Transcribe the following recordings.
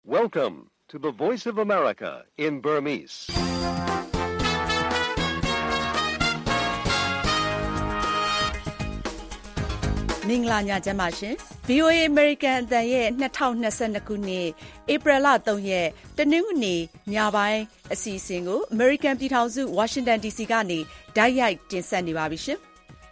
Welcome to the Voice of America in Burmese. ။မင်္ဂလာညချမ်းပါရှင်။ VOA American အသံရဲ့2022ခုနှစ်ဧပြီလ3ရက်တနင်္ဂနွေနေ့ညပိုင်းအစီအစဉ်ကို American ပြည်ထောင်စု Washington DC ကနေတိုက်ရိုက်တင်ဆက်နေပါပြီရှင်။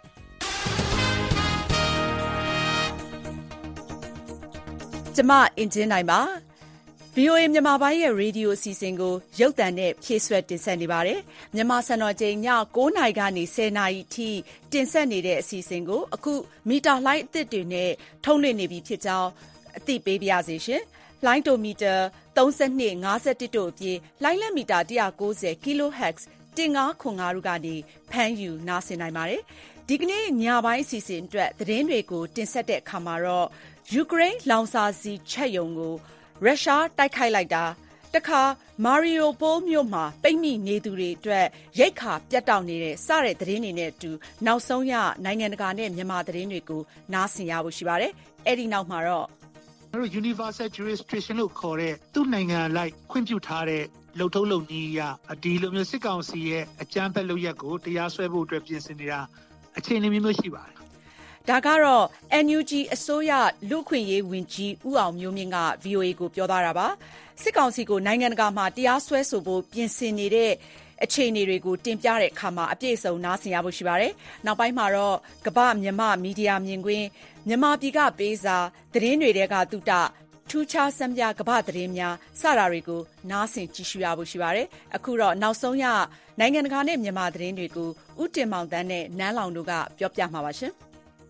ကျွန်မအင်ဂျင်နိုင်ပါ။ VOA မြန်မာပိုင်းရဲ့ရေဒီယိုအစီအစဉ်ကိုရုပ်သံနဲ့ဖြည့်ဆွတ်တင်ဆက်နေပါတယ်။မြန်မာစံတော်ချိန်ည9:00နာရီကနေ10:00နာရီထိတင်ဆက်နေတဲ့အစီအစဉ်ကိုအခုမီတာလှိုင်းအသစ်တွေနဲ့ထုတ်လွှင့်နေပြီဖြစ်ကြောင်းအသိပေးပါရစေရှင်။လှိုင်းတိုမီတာ32 51တို့အပြင်လှိုင်းလက်မီတာ190 kHz 1505တို့ကနေဖမ်းယူနားဆင်နိုင်ပါတယ်။ဒီကနေ့ညပိုင်းအစီအစဉ်အတွက်သတင်းတွေကိုတင်ဆက်တဲ့အခါမှာတော့ယူကရိန်းလောင်စာဆီချက်ရုံကိုရုရှားတိုက်ခိုက်လိုက်တာတခါမာရီယိုပိုးမြို့မှာပိတ်မိနေသူတွေအတွက်ရိတ်ခါပြတ်တောက်နေတဲ့စတဲ့သတင်းတွေနဲ့အတူနောက်ဆုံးရနိုင်ငံတကာနဲ့မြန်မာသတင်းတွေကိုနားဆင်ရဖို့ရှိပါတယ်။အဲ့ဒီနောက်မှာတော့ Universal Jurisdiction လို့ခေါ်တဲ့သူ့နိုင်ငံလိုက်ခွင့်ပြုထားတဲ့လုံထုံးလုံနည်းအရဒီလိုမျိုးစစ်ကောင်စီရဲ့အကြမ်းဖက်လုပ်ရက်ကိုတရားစွဲဖို့အတွက်ပြင်ဆင်နေတာအခြေအနေမျိုးရှိပါတယ်ဒါကတော့ NUG အစိုးရလူ့အခွင့်အရေးဝန်ကြီးဦးအောင်မျိုးမြင့်က VOA ကိုပြောသွားတာပါစစ်ကောင်စီကိုနိုင်ငံတကာမှာတရားစွဲဆိုဖို့ပြင်ဆင်နေတဲ့အခြေအနေတွေကိုတင်ပြတဲ့အခါမှာအပြည့်အစုံနားဆင်ရဖို့ရှိပါတယ်နောက်ပိုင်းမှာတော့ကမ္ဘာမြန်မာမီဒီယာမြင်ကွင်းမြန်မာပြည်ကပေးစာသတင်းတွေတဲကတုတထူးခြားစံပြကမ္ဘာသတင်းများစတာတွေကိုနားဆင်ကြည့်ရှုရဖို့ရှိပါတယ်အခုတော့နောက်ဆုံးရနိုင်ငံတကာနဲ့မြန်မာသတင်းတွေကိုဦးတင်မောင်တန်းနဲ့နန်းလောင်တို့ကပြောပြမှာပါရှင်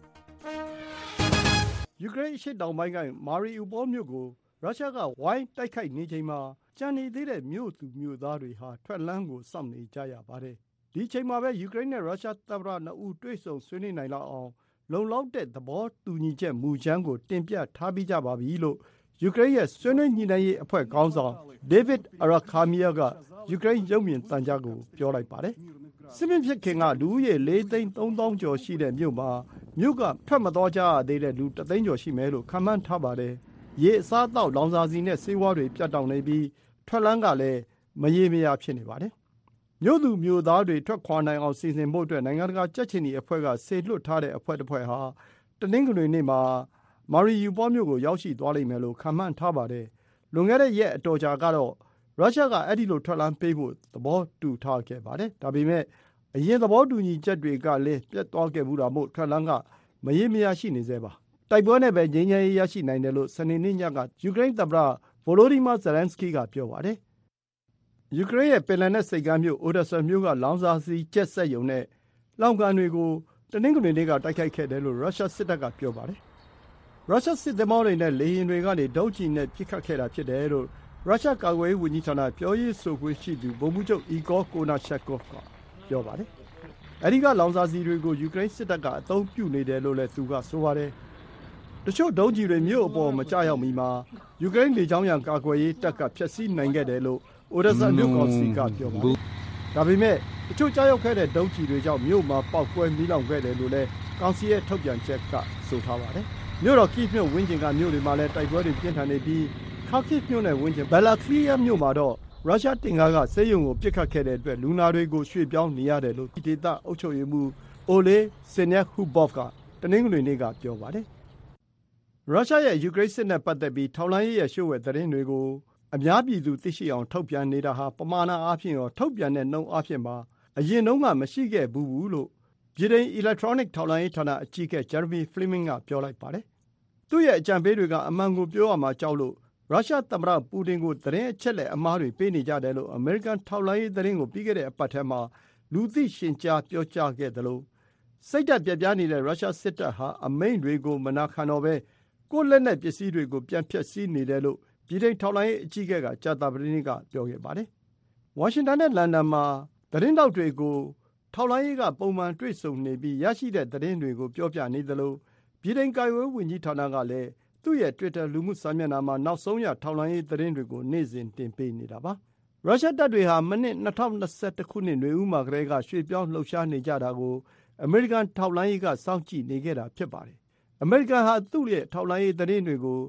ယူကရိန်းအရှေ့တောင်ပိုင်းကမာရီယူပိုးမြို့ကိုရုရှားကဝိုင်းတိုက်ခိုက်နေချိန်မှာကျန်နေသေးတဲ့မြို့သူမြို့သားတွေဟာထွက်လန်းကိုစောင့်နေကြရပါတယ်။ဒီချိန်မှာပဲယူကရိန်းနဲ့ရုရှားသမ္မတနှစ်ဦးတွေ့ဆုံဆွေးနွေးနိုင်လောက်အောင်လုံလောက်တဲ့သဘောတူညီချက်မူကြမ်းကိုတင်ပြထားပြီးကြပါပြီလို့ယူကရိန်းရဲ့ဆွေးနွေးညှိနှိုင်းရေးအဖွဲ့ခေါင်းဆောင်ဒေးဗစ်အရာခါမီယာကယူကရိန်းရုပ်မြင်သံကြားကိုပြောလိုက်ပါတယ်။စစ်မဖြစ်ခင်ကလူဦးရေ4,300,000 ကျော်ရှိတဲ့မြို့မှာမြို့ကထွက်မသွားကြရသေးတဲ့လူ1သိန်းကျော်ရှိမယ်လို့ခန့်မှန်းထားပါတယ်။ရေအစားအသောက်လောင်စာဆီနဲ့ဆေးဝါးတွေပြတ်တောက်နေပြီးထွက်လန်းကလည်းမရေမရာဖြစ်နေပါတယ်။မြို့သူမြို့သားတွေထွက်ခွာနိုင်အောင်စီစဉ်ဖို့အတွက်နိုင်ငံတကာကြက်ချင်နီအဖွဲ့ကစေလွှတ်ထားတဲ့အဖွဲ့တစ်ဖွဲ့ဟာတနင်္ဂနွေနေ့မှာမာရီယူပိုးမြို့ကိုရောက်ရှိသွားလိမ့်မယ်လို့ခန့်မှန်းထားပါတယ်။လွန်ခဲ့တဲ့ရက်အတော်ကြာကတော့ရုရှားကအဲ့ဒီလိုထွက်လန်းပေးဖို့သဘောတူထားခဲ့ပါတယ်။ဒါပေမဲ့အရင်သဘောတူညီချက်တွေကလည်းပြတ်သွားခဲ့ဘူးတာမို့ထွက်လန်းကမရေမရာရှိနေသေးပါတိုက်ပွဲနဲ့ပဲငြိမ်းချမ်းရေးရရှိနိုင်တယ်လို့စနေနေ့ညကယူကရိန်းသမ္မတဗိုလိုဒီမာဇယ်လန်စကီကပြောပါတယ်ယူကရိန်းရဲ့ပင်လယ်နက်ဆိပ်ကမ်းမြို့အိုဒက်ဆာမြို့ကလောင်စာဆီကျက်စက်ရုံနဲ့လောင်ကန်တွေကိုတနင်္ဂနွေနေ့ကတိုက်ခိုက်ခဲ့တယ်လို့ရုရှားစစ်တပ်ကပြောပါတယ်ရုရှားစစ်သင်္ဘောတွေနဲ့လေယာဉ်တွေကနေဒုံးကျည်နဲ့ပစ်ခတ်ခဲ့တာဖြစ်တယ်လို့ရုရှားကာကွယ်ရေးဝန်ကြီးဌာနပြောရေးဆိုခွင့်ရှိသူဗိုလ်မှူးချုပ်အီဂေါကိုနာရှက်ကော့ဖ်ကပြောပါတယ်အဲဒီကလောင်စာဆီတွေကိုယူကရိန်းစစ်တပ်ကအသုံးပြုနေတယ်လို့လည်းသူကဆိုပါတယ်တချို့ဒုံးကျည်တွေမြို့အပေါ်မကျရောက်မီမှာယူကရိန်းလေကြောင်းရန်ကာကွယ်ရေးတပ်ကဖျက်ဆီးနိုင်ခဲ့တယ်လို့အိုဒက်ဆာမြို့ကောင်စီကပြောပါတယ်ဒါပေမဲ့တချို့ကျရောက်ခဲ့တဲ့ဒုံးကျည်တွေကြောင့်မြို့မှာပေါက်ကွဲမီးလောင်ခဲ့တယ်လို့လည်းကောင်စီရဲ့ထုတ်ပြန်ချက်ကဆိုထားပါတယ်မြို့တော်ကိဗ်မြို့ဝန်းကျင်ကမြို့တွေမှာလည်းတိုက်ပွဲတွေပြင်းထန်နေပြီးခါကိဗ်မြို့နယ်ဝန်းကျင်ဘယ်လာခလီယာမြို့မှာတော့ရုရှားတင်ကားကဆေးရုံကိုပစ်ခတ်ခဲ့တဲ့အတွက်လူနာတွေကိုရွှေ့ပြောင်းနေရတယ်လို့ဒေသအုပ်ချုပ်ရေးမှူးအိုလေစင်နက်ဟူဘော့ဖ်ကတနင်္ဂနွေနေ့ကပြောပါတယ်ရုရှားရဲ့ယူကရိန်းစစ်နဲ့ပတ်သက်ပြီးထောက်လှမ်းရေးရဲ့လျှို့ဝှက်သတင်းတွေကိုအများပြည်သူသိရှိအောင်ထုတ်ပြန်နေတာဟာပမာဏအားဖြင့်ရောထုတ်ပြန်တဲ့နှုန်းအားဖြင့်ပါအရင်တုန်းကမရှိခဲ့ဘူးလို့ဗြိတိန်အီလက်ထရောနစ်ထောက်လှမ်းရေးဌာနအကြီးအကဲဂျယ်ရမီဖလီမင်းကပြောလိုက်ပါတယ်သူ့ရဲ့အကြံပေးတွေကအမှန်ကိုပြောရမှာကြောက်လို့ရုရှားသမ္မတပူတင်ကိုသတင်းအချက်အလက်အမှားတွေပေးနေကြတယ်လို့အမေရိကန်ထောက်လှမ်းရေးသတင်းကိုပြီးခဲ့တဲ့အပတ်ထဲမှာလူသိရှင်ကြားပြောကြားခဲ့တယ်လို့စိတ်ဓာတ်ပြပြနေတဲ့ရုရှားစစ်တပ်ဟာအမိန့်တွေကိုမနာခံတော့ဘဲကိုယ့်လက်နက်ပစ္စည်းတွေကိုပြန်ဖျက်ဆီးနေတယ်လို့ပြည်ထောင်ထောက်လှမ်းရေးအကြီးအကဲကကြာသပတေးနေ့ကပြောခဲ့ပါတယ်။ဝါရှင်တန်နဲ့လန်ဒန်မှာသတင်းတောက်တွေကိုထောက်လှမ်းရေးကပုံမှန်တွေ့ဆုံနေပြီးရရှိတဲ့သတင်းတွေကိုပြောပြနေသလိုပြည်ထောင်ကာကွယ်ရေးဝန်ကြီးဌာနကလည်းသူ့ရဲ့ Twitter လူမှုစာမျက်နှာမှာနောက်ဆုံးရထောက်လှမ်းရေးသတင်းတွေကိုနေ့စဉ်တင်ပေးနေတာပါ။ရုရှားတပ်တွေဟာမိနစ်2021ခုနှစ်နွေဦးမှာကတည်းကရွှေ့ပြောင်းလှုပ်ရှားနေကြတာကိုအမေရိကန်ထောက်လှမ်းရေးကစောင့်ကြည့်နေခဲ့တာဖြစ်ပါတယ်။အမေရိကန်ဟာသူ့ရဲ့ထောက်လှမ်းရေးသတင်းတွေကိုဗြ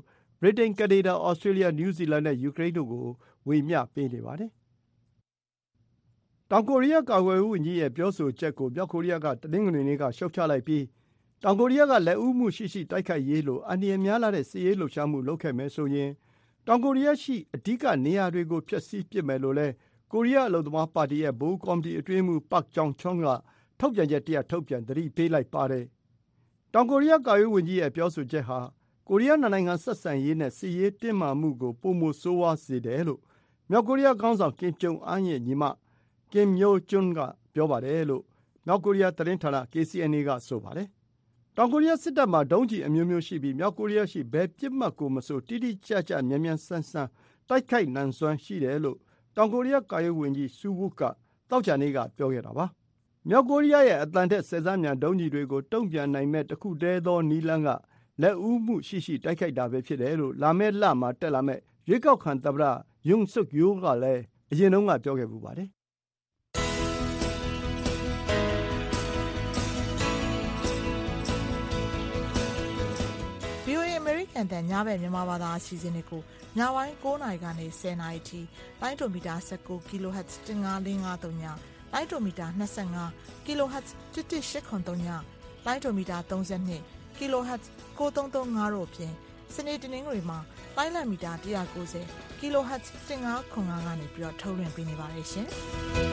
ဗြိတိန်၊ကနေဒါ၊ဩစတြေးလျ၊နယူးဇီလန်နဲ့ယူကရိန်းတို့ကိုဝေမျှပေးနေပါတယ်။တောင်ကိုရီးယားကာကွယ်ရေးဝန်ကြီးရဲ့ပြောဆိုချက်ကိုမြောက်ကိုရီးယားကတနင်္ဂနွေနေ့ကရှုတ်ချလိုက်ပြီးတောင်ကိုရီးယားကလက်ဦးမှုရှိရှိတိုက်ခိုက်ရေးလိုအန္တရာယ်များလာတဲ့စစ်ရေးလှုပ်ရှားမှုလုပ်ခဲ့မယ်ဆိုရင်တောင်ကိုရီးယားရှိအဓိကနေရာတွေကိုဖျက်ဆီးပစ်မယ်လို့လည်းကိုရီးယားအလုပ်သမားပါတီရဲ့ဗဟိုကော်မတီအတွင်းရေးမှူးပက်ဂျောင်ချွန်းကထုတ်ပြန်ချက်တရပ်ထုတ်ပြန်သတိပေးလိုက်ပါတယ်။တောင်ကိုရီးယားကာကွယ်ရေးဝန်ကြီးရဲ့ပြောဆိုချက်ဟာကိုရီးယားနှစ်နိုင်ငံဆက်ဆံရေးနဲ့စစ်ရေးတင်းမာမှုကိုပိုမိုဆိုးဝါးစေတယ်လို့မြောက်ကိုရီးယားခေါင်းဆောင်ကင်ဂျုံအမ်းရဲ့ညီမကင်မျိုးကျွန်းကပြောပါတယ်လို့မြောက်ကိုရီးယားသတင်းဌာန KCNA ကဆိုပါတယ်။တောင်ကိုရီးယားစစ်တပ်မှာဒုံးကျည်အမျိုးမျိုးရှိပြီးမြောက်ကိုရီးယားရှိဘယ်ပစ်မှတ်ကိုမဆိုတိတိကျကျမြန်မြန်ဆန်းဆန်းတိုက်ခိုက်နိုင်စွမ်းရှိတယ်လို့တောင်ကိုရီးယားကာကွယ်ရေးဝန်ကြီးဆူဝုကသောကြာနေ့ကပြောခဲ့တာပါ။မြောက်ကိုရီးယားရဲ့အသံထက်10 ဆမြန်ဒုံးကျည်တွေကိုတုံ့ပြန်နိုင်မဲ့တစ်ခုတည်းသောနည်းလမ်းကလက်ဦးမှုရှိရှိတိုက်ခိုက်တာပဲဖြစ်တယ်လို့လာမယ့်လမှာတက်လာမဲ့ရွေးကောက်ခံသမ္မတယွန်ဆုတ်ယိုးကလည်းအရင်တုန်းကပြောခဲ့ပူပါတယ်။ VOA အမေရိကန်တန်ညဘက်မြန်မာဘာသာအစီအစဉ်တွေကိုညပိုင်း9:00 နာရီကနေ10:00 နာရီထိလိုင်းဒိုမီတာ19 kHz 15553ညလိုင်းဒိုမီတာ25 kHz 11803ညလိုင်းဒိုမီတာ32 kHz 9335တို့အပြင်စနေတနင်္ဂနွေမှာလိုင်းလံမီတာ190 kHz 1505ကနေပြီးတော့ထုတ်လွှင့်ပေးနေပါတယ်ရှင်။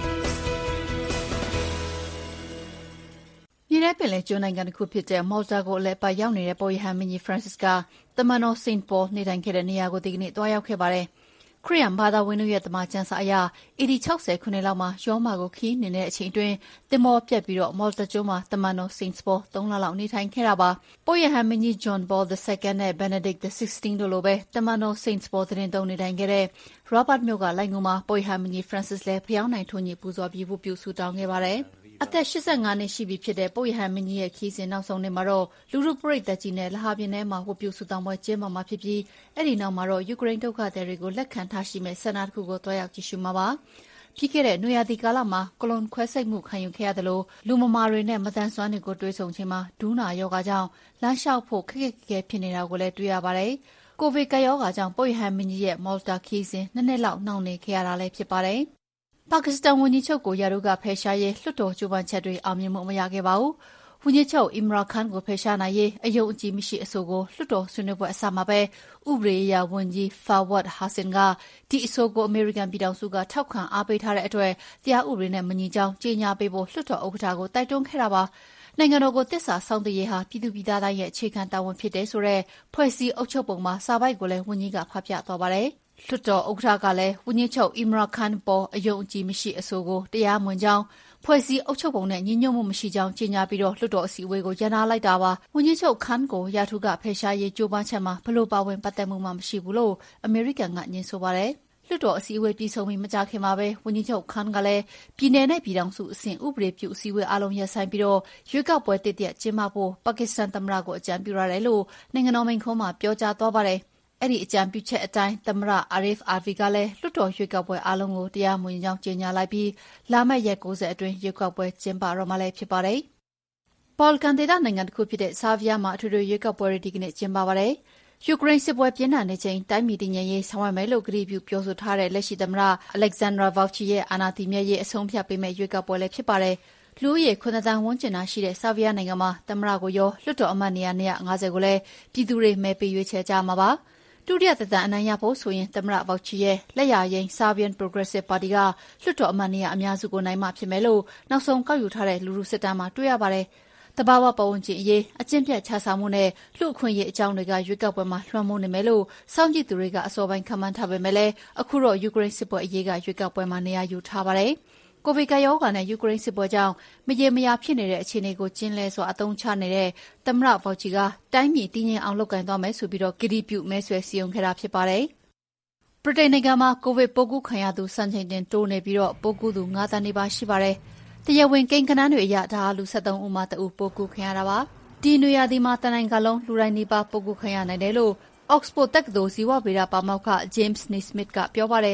ပြည်내ပင်လယ်ကျွန်းနိုင်ငံတစ်ခုဖြစ်တဲ့မော်လ်တာကိုလည်းပါရောက်နေတဲ့ပုပ်ရဟန်းမင်းကြီး Francis ကတမန်တော် Saint Paul နေထိုင်ခဲ့တဲ့နေရာကိုဒီကနေ့သွားရောက်ခဲ့ပါတယ်။ခရစ်ယာန်ဘာသာဝင်တို့ရဲ့တမန်ကျမ်းစာအရ AD 60 ခုနှစ်လောက်မှာရောမကိုခီးနေတဲ့အချိန်အတွင်းတင်မောပြက်ပြီးတော့မော်လ်တာကျွန်းမှာတမန်တော် Saint Paul 3 လလောက်နေထိုင်ခဲ့တာပါ။ပုပ်ရဟန်းမင်းကြီး John Paul II နဲ့ Benedict XVI တို့လိုပဲတမန်တော် Saint Paul သတင်းသုံးနေထိုင်ခဲ့တဲ့ Robert မြို့ကလိုင်ငူမှာပုပ်ရဟန်းမင်းကြီး Francis လည်းဖျောင်းနိုင်ထွန်းကြီးပူဇော်ပြီးဝတ်ပြုဆုတောင်းခဲ့ပါတယ်။အသက်85နှစ်ရှိပြီဖြစ်တဲ့ပုပ်ရဟန်းမင်းကြီးရဲ့ခီးစဉ်နောက်ဆုံးနေ့မှာတော့လူထုပရိသတ်ကြီးနဲ့လဟာပြင်ထဲမှာဝတ်ပြုဆုတောင်းပွဲကျင်းပမှာဖြစ်ပြီးအဲ့ဒီနောက်မှာတော့ယူကရိန်းဒုက္ခသည်တွေကိုလက်ခံထားရှိမဲ့ဆန္ဒတစ်ခုကိုတွားရောက်ကြည့်ရှုမှာပါ။ပြီးခဲ့တဲ့နွေရာသီကာလမှာကလွန်ခွဲစိတ်မှုခံယူခဲ့ရတယ်လို့လူမမာတွေနဲ့မတန်ဆွမ်းတွေကိုတွေးဆုံချိန်မှာဒူးနာယောဂါကြောင့်လမ်းလျှောက်ဖို့ခက်ခက်ခဲဖြစ်နေတာကိုလည်းတွေ့ရပါတယ်။ကိုဗစ်ကပ်ရောဂါကြောင့်ပုပ်ရဟန်းမင်းကြီးရဲ့မော်လ်တာခီးစဉ်နှစ်နှစ်လောက်နှောင့်နှေးခဲ့ရတာလည်းဖြစ်ပါတယ်။ပါကစ္စတန်ဝန်ကြီးချုပ်ကိုရာထူးကဖယ်ရှားရေးလွှတ်တော်ကြိုးပမ်းချက်တွေအောင်မြင်မှုမရခဲ့ပါဘူး။ဝန်ကြီးချုပ်အီမရာခန်ကိုဖယ်ရှားနိုင်ရေးအယုံအကြည်မရှိအဆိုကိုလွှတ်တော်ဆွေးနွေးပွဲအစမှာပဲဥပဒေရေးရာဝန်ကြီးဖာဝတ်ဟာဆင်ကဒီအဆိုကိုအမေရိကန်ပြည်ထောင်စုကထောက်ခံအားပေးထားတဲ့အတွက်တရားဥပဒေနဲ့မညီကြောင်းကြေညာပေးဖို့လွှတ်တော်ဥက္ကဋ္ဌကိုတိုက်တွန်းခဲ့တာပါ။နိုင်ငံတော်ကိုတစ္ဆာစောင့်တည်ရေးဟာပြည်သူပြည်သားတိုင်းရဲ့အခြေခံတာဝန်ဖြစ်တယ်ဆိုတဲ့ဖွဲ့စည်းအုပ်ချုပ်ပုံမှာစာပိုက်ကိုလည်းဝန်ကြီးကဖတ်ပြသွားပါတယ်။လွှတ်တော်ဥက္ကဋ္ဌကလည်းဝန်ကြီးချုပ်အီမရာခန်ပေါ်အယုံအကြည်မရှိအဆိုကိုတရားမဝင်ကြောင်းဖွဲ့စည်းအုပ်ချုပ်ပုံနဲ့ညီညွတ်မှုမရှိကြောင်းကြေညာပြီးတော့လွှတ်တော်အစည်းအဝေးကိုရန်နာလိုက်တာပါဝန်ကြီးချုပ်ခန်ကိုရာထူးကဖယ်ရှားရေးကြိုးပမ်းချက်မှာဘလို့ပါဝင်ပတ်သက်မှုမှမရှိဘူးလို့အမေရိကန်ကညှင်းဆိုပါတယ်လွှတ်တော်အစည်းအဝေးပြီးဆုံးပြီးမကြာခင်မှာပဲဝန်ကြီးချုပ်ခန်ကလည်းပြည်내နဲ့ပြည်ထောင်စုအဆင့်ဥပဒေပြုအစည်းအဝေးအလုံးရပ်ဆိုင်ပြီးတော့ရွေးကောက်ပွဲတစ်ရက်ကျင်းပဖို့ပါကစ္စတန်သမ္မတကိုအကြံပြုရတယ်လို့နိုင်ငံတော်မိန့်ခွန်းမှာပြောကြားသွားပါတယ်အဲ့ဒီအကြံပြုချက်အတိုင်းသမ္မတအာရစ်အာဗီကလည်းလွှတ်တော်ရွေးကောက်ပွဲအလုံးကိုတရားမဝင်ကြောင်းကြေညာလိုက်ပြီးလာမယ့်ရက်90အတွင်းရွေးကောက်ပွဲကျင်းပတော့မှလည်းဖြစ်ပါတယ်။ဘော်လကန်ဒေသနိုင်ငံတစ်ခုဖြစ်တဲ့ဆာဗီးယားမှာအထွေထွေရွေးကောက်ပွဲတွေဒီကနေ့ကျင်းပပါတယ်။ယူကရိန်းစစ်ပွဲပြင်းထန်နေချိန်တိုင်းပြည်တည်ငြိမ်ရေးဆောင်ရွက်မယ်လို့ကတိပြုပြောဆိုထားတဲ့လက်ရှိသမ္မတအလက်ဇန်ဒရာဗောက်ချီရဲ့အာဏာတည်မြဲရေးအဆုံးဖြတ်ပေးမဲ့ရွေးကောက်ပွဲလည်းဖြစ်ပါတယ်။လူဦးရေ9 သန်းဝန်းကျင်ရှိတဲ့ဆာဗီးယားနိုင်ငံမှာသမ္မတကိုရောလွှတ်တော်အမတ်နေရာ250ကိုလည်းပြည်သူတွေမဲပေးရွေးချယ်ကြမှာပါ။ဒုတိယသက်တမ်းအနိုင်ရဖို့ဆိုရင်သမ္မတဗောက်ချီရဲ့လက်ယာယိမ်း Serbian Progressive Party ကလွှတ်တော်အမတ်နေရာအများစုကိုနိုင်မှဖြစ်မယ်လို့နောက်ဆုံးကောက်ယူထားတဲ့လူထုစစ်တမ်းမှာတွေ့ရပါတယ်။တဘာဝပတ်ဝန်းကျင်အရေးအကျင့်ပြတ်ခြစားမှုနဲ့လူအခွင့်အရေးအကြောင်းတွေကရွေးကောက်ပွဲမှာလွှမ်းမိုးနေမယ်လို့စောင့်ကြည့်သူတွေကအစောပိုင်းခန့်မှန်းထားပေမဲ့လည်းအခုတော့ယူကရိန်းစစ်ပွဲအရေးကရွေးကောက်ပွဲမှာနေရာယူထားပါတယ်။ကိုဗစ်ကပ်ရောဂါနဲ့ယူကရိန်းစစ်ပွဲကြောင့်မရေမရာဖြစ်နေတဲ့အခြေအနေကိုကျင်းလဲစွာအသုံးချနေတဲ့သမ္မတဗောက်ချီကတိုင်းပြည်တည်ငြိမ်အောင်လုပ်ကိုင်သွားမယ်ဆိုပြီးတော့ကတိပြုမဲဆွယ်စည်းရုံးခဲ့တာဖြစ်ပါတယ်။ဗြိတိန်နိုင်ငံမှာကိုဗစ်ပိုးကူးခံရသူစံချိန်တင်တိုးနေပြီးတော့ပိုးကူးသူ9 သန်းနီးပါးရှိပါတယ်။တရားဝင်ကိန်းဂဏန်းတွေအရဒါဟာလူ73ဦးမှ1ဦးပိုးကူးခံရတာပါ။ဒီနွေရာသီမှာတနိုင်ငံလုံးလူတိုင်းနီးပါးပိုးကူးခံရနိုင်တယ်လို့ Oxford တက္ကသိုလ်ဇီဝဗေဒပါမောက္ခ James Naismith ကပြောပါတယ်။